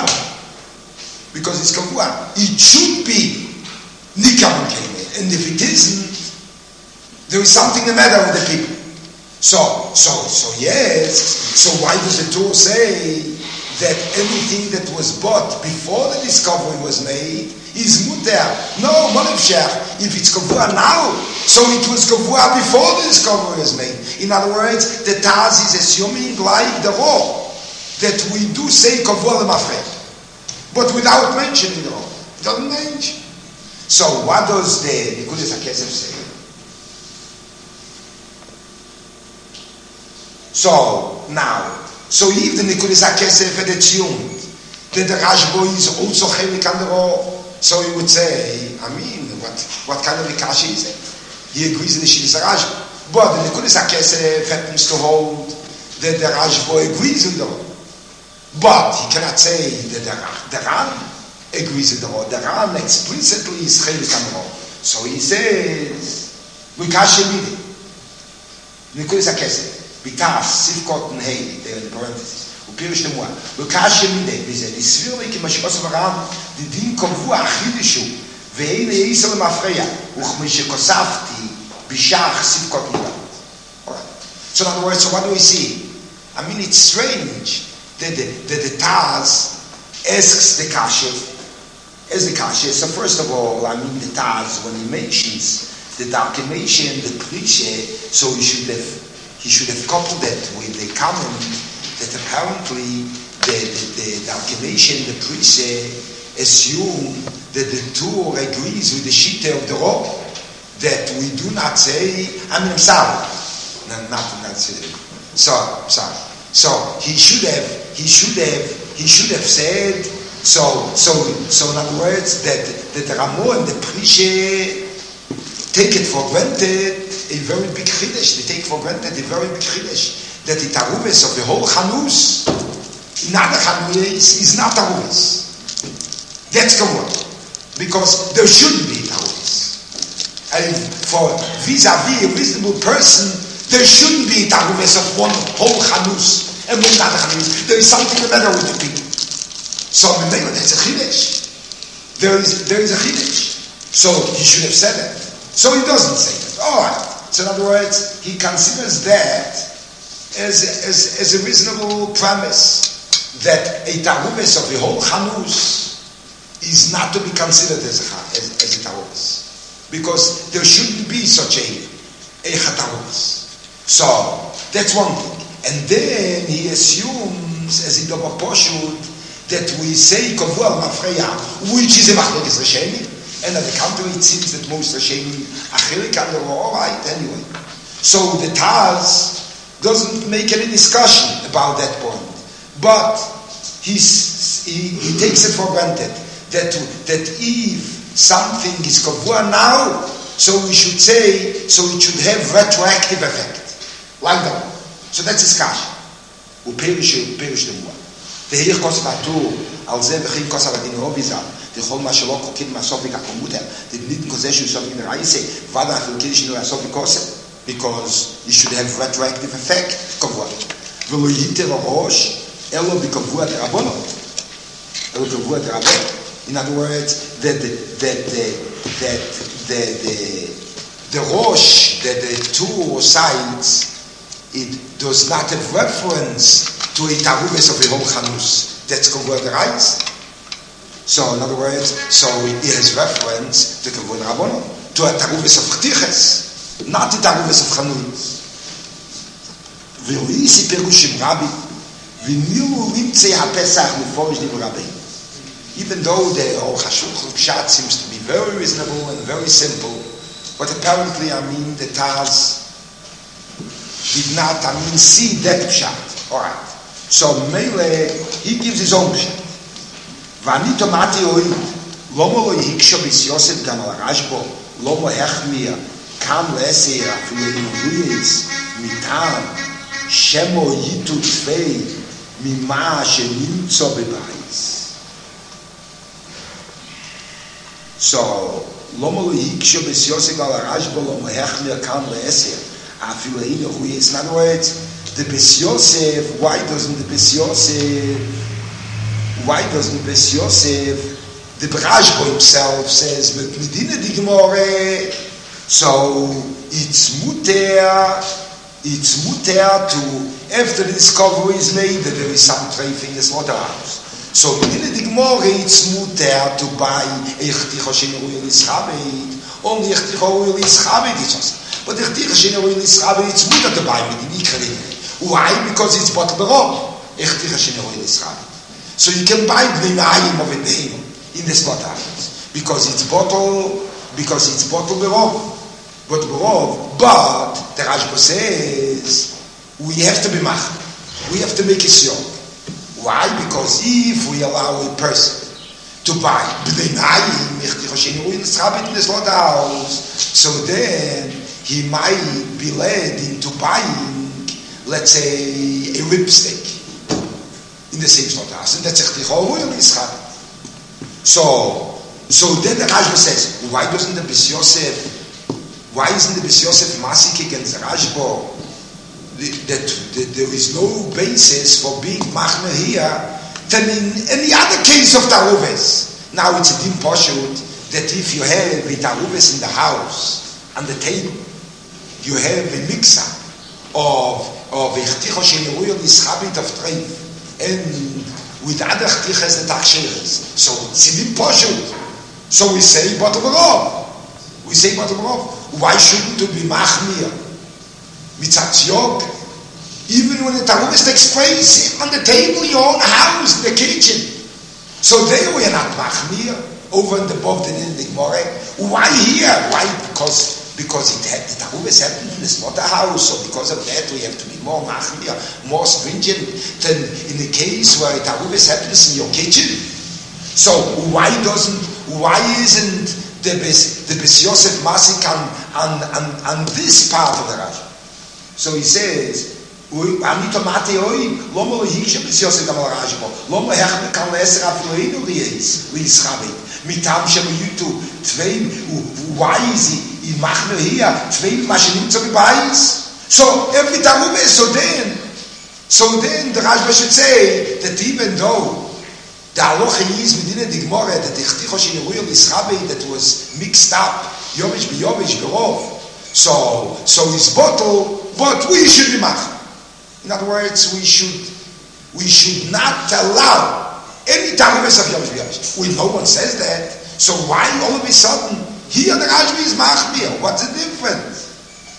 S1: It should be nikam keme, and if it isn't, there is something the matter with the people. So yes. So why does the Torah say that anything that was bought before the discovery was made is muter? No, Molevshech. If it's kavua now, so it was kavua before the discovery was made. In other words, the Taz is assuming like the law that we do say kavua lemafreya, but without mentioning the law. It doesn't mention. So what does the Nikudas HaKesef say? So now, so if the Nikudas HaKesef had assumed that the Rashba is also chelik on the law, so he would say, what kind of a kasha is it? He agrees in the Shittas Rashba. But the Nikudas HaKesef happens to hold that the Rashba agrees with the law. But he cannot say that the Ran agrees with the law. The Ran explicitly is chelik on the law. So he says, we kasha midi. Nikudas HaKesef. Bitaf, Sivkot and Hey, they're in the parentheses. Upirish the Mua. Lukashim Mide, Bizet, is Svirlik in Mashikos of Aram, the Din Kovua Achidishu, Veine Yisel Mafreya, Uchmishikosafti, Bishach, Sivkot Mide. Alright. So in other words, so what do we see? It's strange that the Taz asks the Kashif, as the Kashif. So first of all, the Taz, when he mentions the Darkimation, the Prishe, so he should have coupled that with the comment that apparently the Darkimation, the Priest, assume that the two agrees with the Shita of the Rob, that we do not say, I'm sorry. No, not say. Sorry. So he should have said, so in other words, that the Ramo and the Priest take it for granted, a very big chiddush. They take for granted a very big chiddush that the taruves of the whole chanus, not the chanus, is not taruves. That's the word, because there shouldn't be taruves. And for vis-a-vis a reasonable person, there shouldn't be taruves of one whole chanus and one other chanus. There is something the matter with the people. So that's a chiddush. There is a chiddush. So he should have said that. So he doesn't say that. All right. So in other words, he considers that as a reasonable premise that a taruves of the whole chanus is not to be considered as a taruves, because there shouldn't be such a taruves. So that's one thing. And then he assumes, as in Doba Poshut, that we say kavua mafreya, which is a machlokes Rishonim. And on the contrary, it seems that most Rishonim achilik and they're all right anyway. So the Taz doesn't make any discussion about that point, but he he takes it for granted that if something is kavua now, so we should say, so it should have retroactive effect. Like that. So that's his kasha. Perish the mua. The here kosa batu, al ze v'chim kosa v'din rovizah, the whole mashalok kokin masofik akomuter, the nidin kozeshu sofik neraise, vada achilkish no asofik kosa, because it should have retroactive effect, kavua. V'lo yiter rosh, elo b'kavua terabono. Elo kavua terabono. In other words, that the rosh, that the two sides, it does not have reference to a taruves of the whole chanus. That's kavod reis. So, in other words, so it has reference to kavod rabbono, to a taruves of chtiches, not the taruves of chanus. V'yoisi perushim rabbi, v'nilu limtzei ha-pesach meforish divu rabbi. Even though the whole chashuk pshat seems to be very reasonable and very simple, but apparently, the Taz did not, see that pshat. All right. So Mele, he gives his own pshat. V'anito mati oid, lomo lo yiksho bis Yosef gam al Rashbo, lomo hechmia, kam le'esei afilu inuyis, mitam, shemo yitu tvei, mima shenimtzo bebayis. So, lomo lo yiksho bis Yosef gam al Rashbo, lomo hechmia, kam le'esei, afilu inuyis. In other words, the Bes Yosef, why doesn't the Bes Yosef, the Rashbo himself says, with Medina di Gemore, so it's muter to, after the discovery is made, that there is some treif in the slaughterhouse. So Medina di Gemore, it's muter to buy Echticho Sheneru Yischabit, only Echticho Yischabit, but Echticho Sheneru Yischabit, it's muter to buy Medina Ikari. Why? Because it's bottled wrong. So you can buy b'nayim of a name in the slaughterhouse because it's bottled wrong. But the Rashba says we have to be mach. We have to make a siyom. Why? Because if we allow a person to buy b'nayim in the slaughterhouse, so then he might be led into buying, let's say, a ribstick in the same slaughterhouse, and that's so then the Rashba says, why isn't the Bes Yosef masik against the Rashba? That there is no basis for being machmer here than in any other case of taruves. Now it's a dim poshut that if you have a taruves in the house, on the table, you have a mixer of Echticho Sheneru Yischabit of treif, and with other Echtiches that are sheres. So it's a poshut. So we say bottom of. Why shouldn't it be machmir? Mitzat yog. Even when the taruvis takes place on the table, your own house, the kitchen. So there we are not machmir over and above the Gemara. Why here? Why? Because it had the taruvis happened in the slaughterhouse, so because of that we have to be more machmir, more stringent than in the case where the taruvis happens in your kitchen. So why isn't the Bes Yosef masik on this part of the Rashi? So he says, "Anito mate oi, lomo lehikshe Bes Yosef gamal Rashbo, lomo hechme kan leser afiloinu liyischabit, mitam shemu yutu tvei. Why is he? Ich mache nur hier zwei Maschinen zu beweis. So every time so then the Rashba should say that even though the halacha is within the Gemara that the Echticho Sheneru Yischabit that was mixed up yomish berov, so his bottle, but we should be mach. In other words, we should not allow any taruves of yomish. When no one says that, so why all of a sudden here the Rashba is machmir? What's the difference?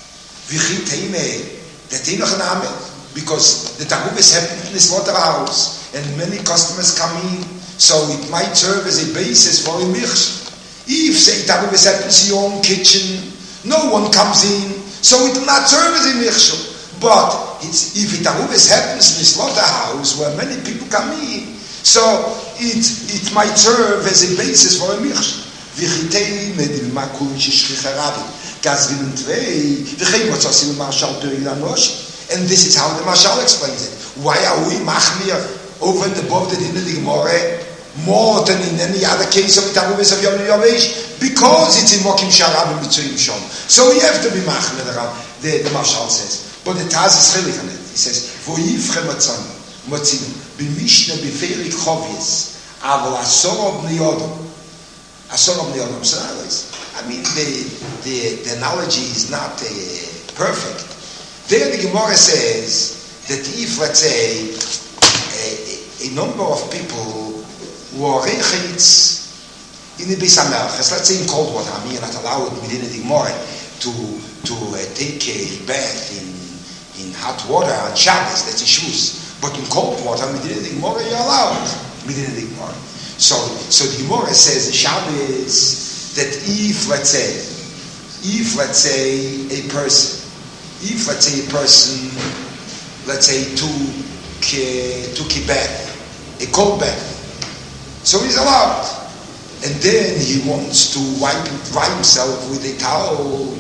S1: Because the taruves happen in the slaughterhouse and many customers come in, so it might serve as a basis for a michsh. If say taruves happens in your own kitchen, no one comes in, so it will not serve as a michsh. But if taruves happens in the slaughterhouse where many people come in, So it might serve as a basis for a michsh. V'chitei medil makul shishchich harabi. Gazvin tvei v'chei watzosim marshal do'il anosh. And this is how the Mashal explains it. Why are we machmir over and above the din of the Gemara more than in any other case of Itaruvis of Yom Yovesh? Because it's in Mokim Sharab and Mitzuyim Shom. So we have to be machmir, the Mashal says. But the Taz is chilik on it. He says, V'yivchem motzinu b'mishne b'feirik chovies aval asor obni yodom. Asor obni yodom. So I mean, the analogy is not perfect. There the Gemara says that if, let's say, a number of people were rechitz in the Beis HaMelches, let's say in cold water, I mean, you're not allowed within the Gemara to take a bath in hot water on Shabbos, that's a shus. But in cold water, within the Gemara, you're allowed within the Gemara. So the Gemara says in Shabbos that if, let's say, a person, let's say, took a bath, a cold bath, so he's allowed. And then he wants to dry himself with a towel,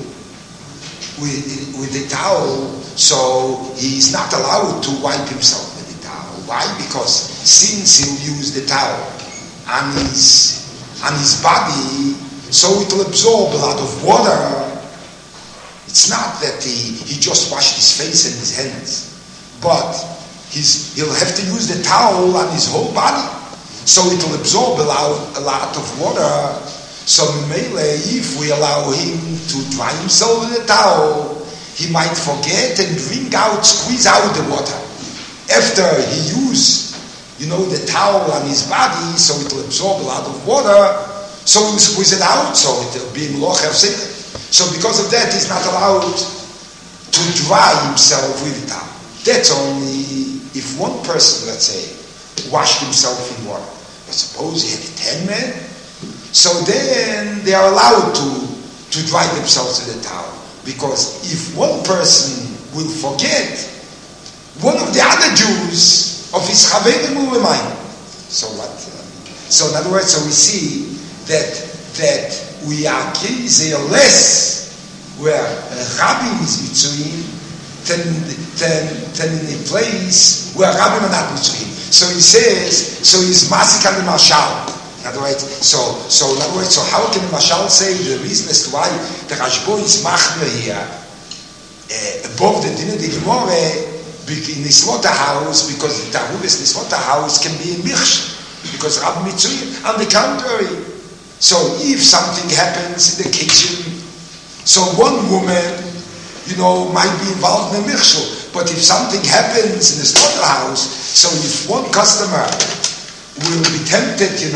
S1: so he's not allowed to wipe himself with a towel. Why? Because since he'll use the towel on his body, so it will absorb a lot of water. It's not that he just washed his face and his hands, but he'll have to use the towel on his whole body, so it will absorb a lot of water. So if we allow him to dry himself with a towel, he might forget and squeeze out the water. After he used, the towel on his body, so it will absorb a lot of water, so he'll squeeze it out, so it will be mloch hefsek. So because of that, he's not allowed to dry himself with the towel. That's only if one person, let's say, washed himself in water. But suppose he had 10 men, so then they are allowed to dry themselves with a towel. Because if one person will forget, one of the other Jews of his chaverim will remind. So what? So in other words, so we see that we are less where Rabbim is Mitzuyim than in a place where Rabbim are not Mitzuyim. So he says, so he's Masik on the Mashal. In other words, so how can the Mashal say the reason as to why the Rashbo is Machmer here above the din of the Gemara in the slaughterhouse, because the Tarubis in the slaughterhouse can be a Michsh, because Rabbim Mitzuyim. On the contrary, so if something happens in the kitchen, so one woman, might be involved in a michshel. But if something happens in the slaughterhouse, so if one customer will be tempted, to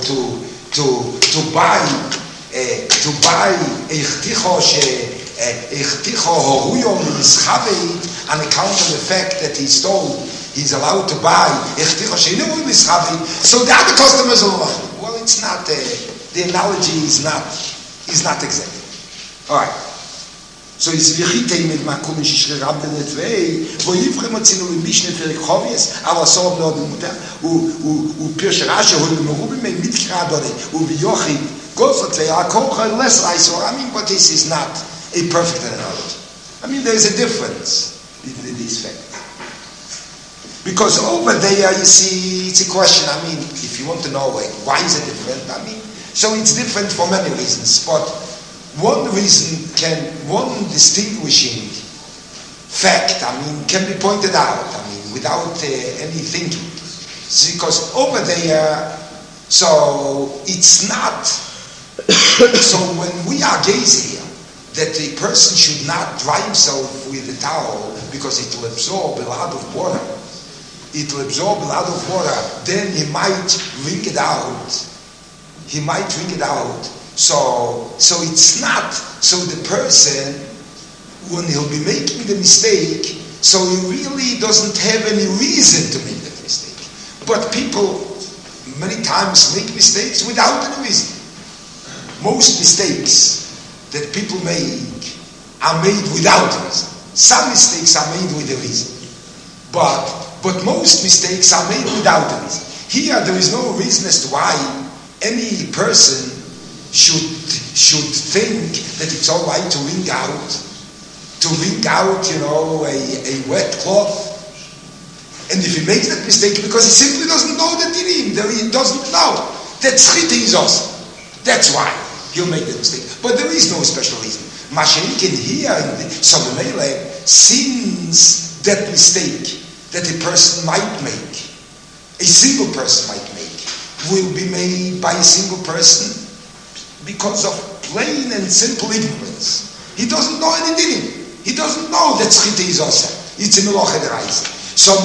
S1: buy a chticho horuyo mischaveit on account of the fact that he's told he's allowed to buy a chticho sheinu mischaveit, so the other customers will buy. Well, it's not. The analogy is not exact. All right. So it's vichitei mit makom shishram benetvei vo yivchem atzinu b'mishne perik chovies aber so no demuter u pirsh rashe hol merubim mitkra dore u v'yochid golfatzei akocha less so I mean, but this is not a perfect analogy. I mean, there is a difference in these facts. Because over there, you see, it's a question. I mean, if you want to know why is it different, I mean, so it's different for many reasons, but one distinguishing fact, can be pointed out, without any thinking. See, because over there, so it's not, so when we are gazing here, that a person should not dry himself with a towel because it will absorb a lot of water. Then he might wring it out. So it's not, so the person, when he'll be making the mistake, so he really doesn't have any reason to make that mistake. But people many times make mistakes without any reason. Most mistakes that people make are made without a reason. Some mistakes are made with a reason. But most mistakes are made without a reason. Here there is no reason as to why any person should think that it's all right to wring out, a wet cloth. And if he makes that mistake because he simply doesn't know the dinim, he doesn't know that schita is awesome. That's why he'll make that mistake. But there is no special reason. Mashenkin here, so the Mele, since that mistake that a person might make, a single person might make, will be made by a single person because of plain and simple ignorance. He doesn't know any dinim. He doesn't know that schita is awesome. It's a melocha deraisa. So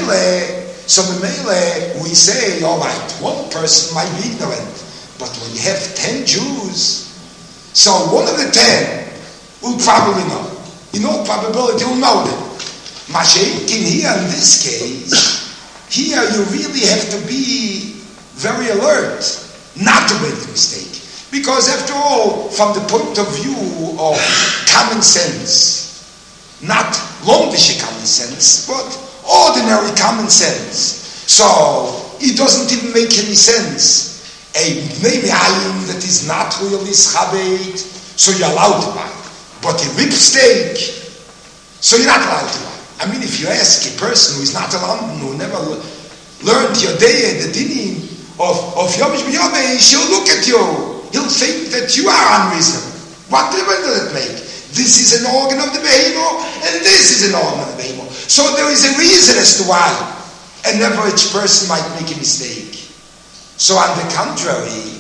S1: we say, all right, one person might be ignorant, but when you have 10 Jews, so one of the 10 will probably know. In all probability, will know them. Mashenkin here, in this case, here you really have to be very alert not to make the mistake. Because after all, from the point of view of common sense, not lomdische common sense, but ordinary common sense. So, it doesn't even make any sense. A name that is not really schabed, so you're allowed to buy. But a rib steak, so you're not allowed to buy. I mean, if you ask a person who is not around, who never learned your day, the dinim of Yom Yomei, she'll look at you. He'll think that you are unreasonable. What difference does it make? This is an organ of the behemoth, and this is an organ of the behemoth. So there is a reason as to why an average person might make a mistake. So on the contrary,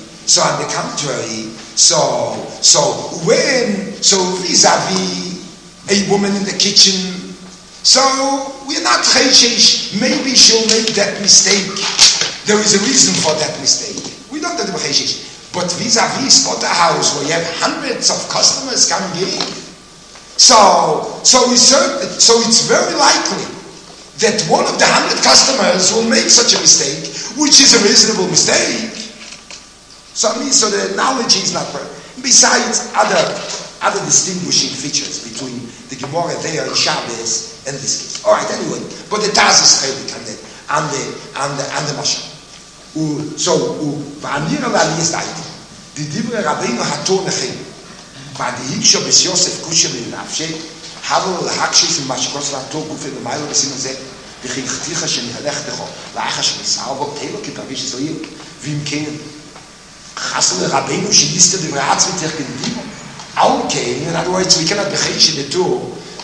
S1: vis-a-vis a woman in the kitchen, so we're not chayshish, maybe she'll make that mistake. There is a reason for that mistake. We don't have to be chayshish. But vis-a-vis a house where you have hundreds of customers coming in, so it's very likely that one of the 100 customers will make such a mistake, which is a reasonable mistake. So the analogy is not perfect. Besides other distinguishing features between the Gemara there in Shabbos and this case. All right, anyway, but the Taz is chelik on the Mashal. So v'anir alali is daiti. The Divrei Rabbeinu hator nechem. V'adihiksho bes Yosef kushem l'nafshe. Havel l'hakshis v'mashkos l'hator gufe l'maylo b'simen zeh. V'chichticha shenihalech decho. L'achas sh'nisarvo telo kipavish zoyil. V'im ken chasel Rabbeinu sheniste Divrei Hatz v'tech gendivo. Okay, in other words, we cannot bechesh the two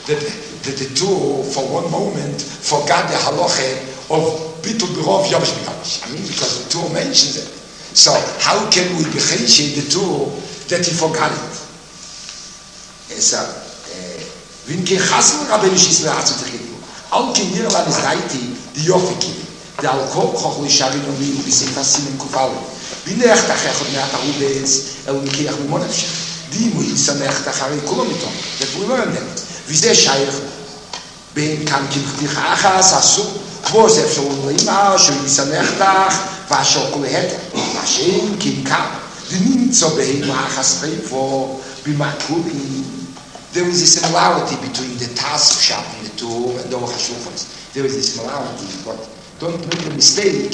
S1: for one moment forgot the halacha of bitul berov yavish b'yavish. I mean, because the two mentions it. So how can we bechesh the two that he forgot it? So, Vinke chasel Rabbeinu sheniste Divrei Hatz v'tech gendivo. Okay, here la nizraiti the yofiki. The alkohol chochli sharin ovi u'bisimfasim in kufal. Binech tachechot me'at arubes el mikiach mimonefshech. Dimu yisamech tachari kulomiton. That we learn that. V'zeh shayich ben kan kilchticha achas asu k'vos efshol le'ima shu yisamech tach v'ashol kuleheter v'ashem kimkam v'nimtzo be'ima achas reifo b'makulim. There is a similarity between the task shop in the two and the Aruch HaShulchan. There is a similarity, but don't make a mistake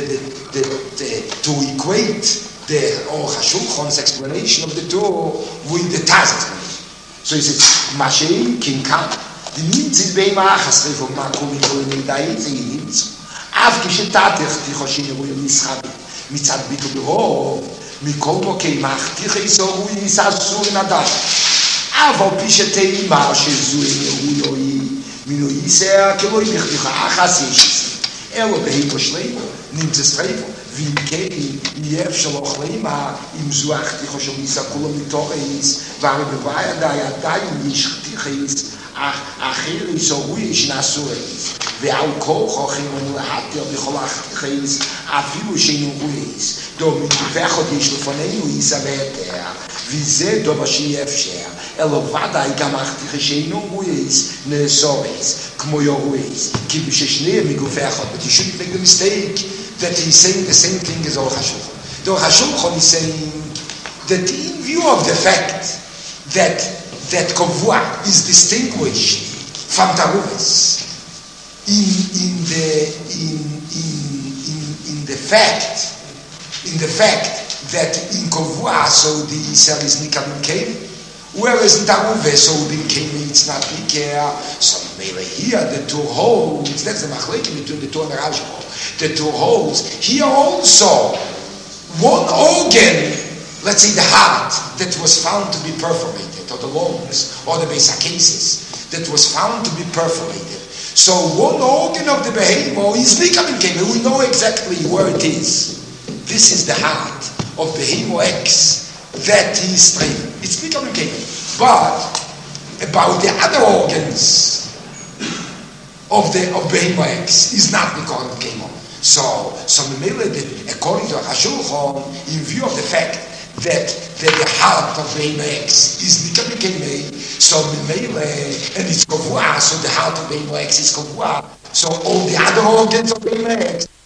S1: to equate the Aruch HaShulchan's explanation of the two with the Taz explanation. So he says, Mashem Kinkam, the Nimtz is Beima Achas Reifo Makum Ikolim Eidayit Zeyimtz, Av Kishetatech Tichoshin Yeruim Nischabi, Mitzad Bitu Berov, Mikol Mokei Mach Tichei Sorui Nisasur Nadar, Av Al Pishetei Mar Shezu Yeruim Minu Yisea Keloi Bichticha Achas Yeshis, Elo Beheiko Shleimo, Nimtz Reifo, ואם כן, יהיה אפשלוך לימה, אם זו החתיכו של ניסקולו מתורס, והרי בבואי עדיין ישחתיכס, אחר יסורוי שנעשורס, ועל כל חוכים ולהתר בכל החתיכס, אפילו שנורויס, דו מתווך עוד יש לפנינו יסבטר, וזה דומה שיהיה אפשר, אלו ודאי גם החתיכה שנורויס נאסורס, כמו יורויס, כי בששניהם מגופך עוד, but you shouldn't make the mistake, that he's saying the same thing as Aruch HaShulchan. The Aruch HaShulchan is saying that in view of the fact that Kovua is distinguished from Taruvis, in the fact that in Kovua, so the Yisrael is Nikam came, whereas in Taruve, so the came it's not Nikah. So maybe here the two holds, that's the Machleki between the two and the Rashba. The two holds, here also, one organ, let's say the heart, that was found to be perforated, or the lungs, or the basic cases, that was found to be perforated. So one organ of the behemoth is Nikam came, we know exactly where it is. This is the heart of behemoth X that is straight. It's Nikam came. But about the other organs of behemoth X is not Nikam came. So according to Hashulchan, in view of the fact that the heart of behemoth X is Nikam came, so and it's Kovua, so the heart of behemoth X is Kovua. So all the other organs of behemoth X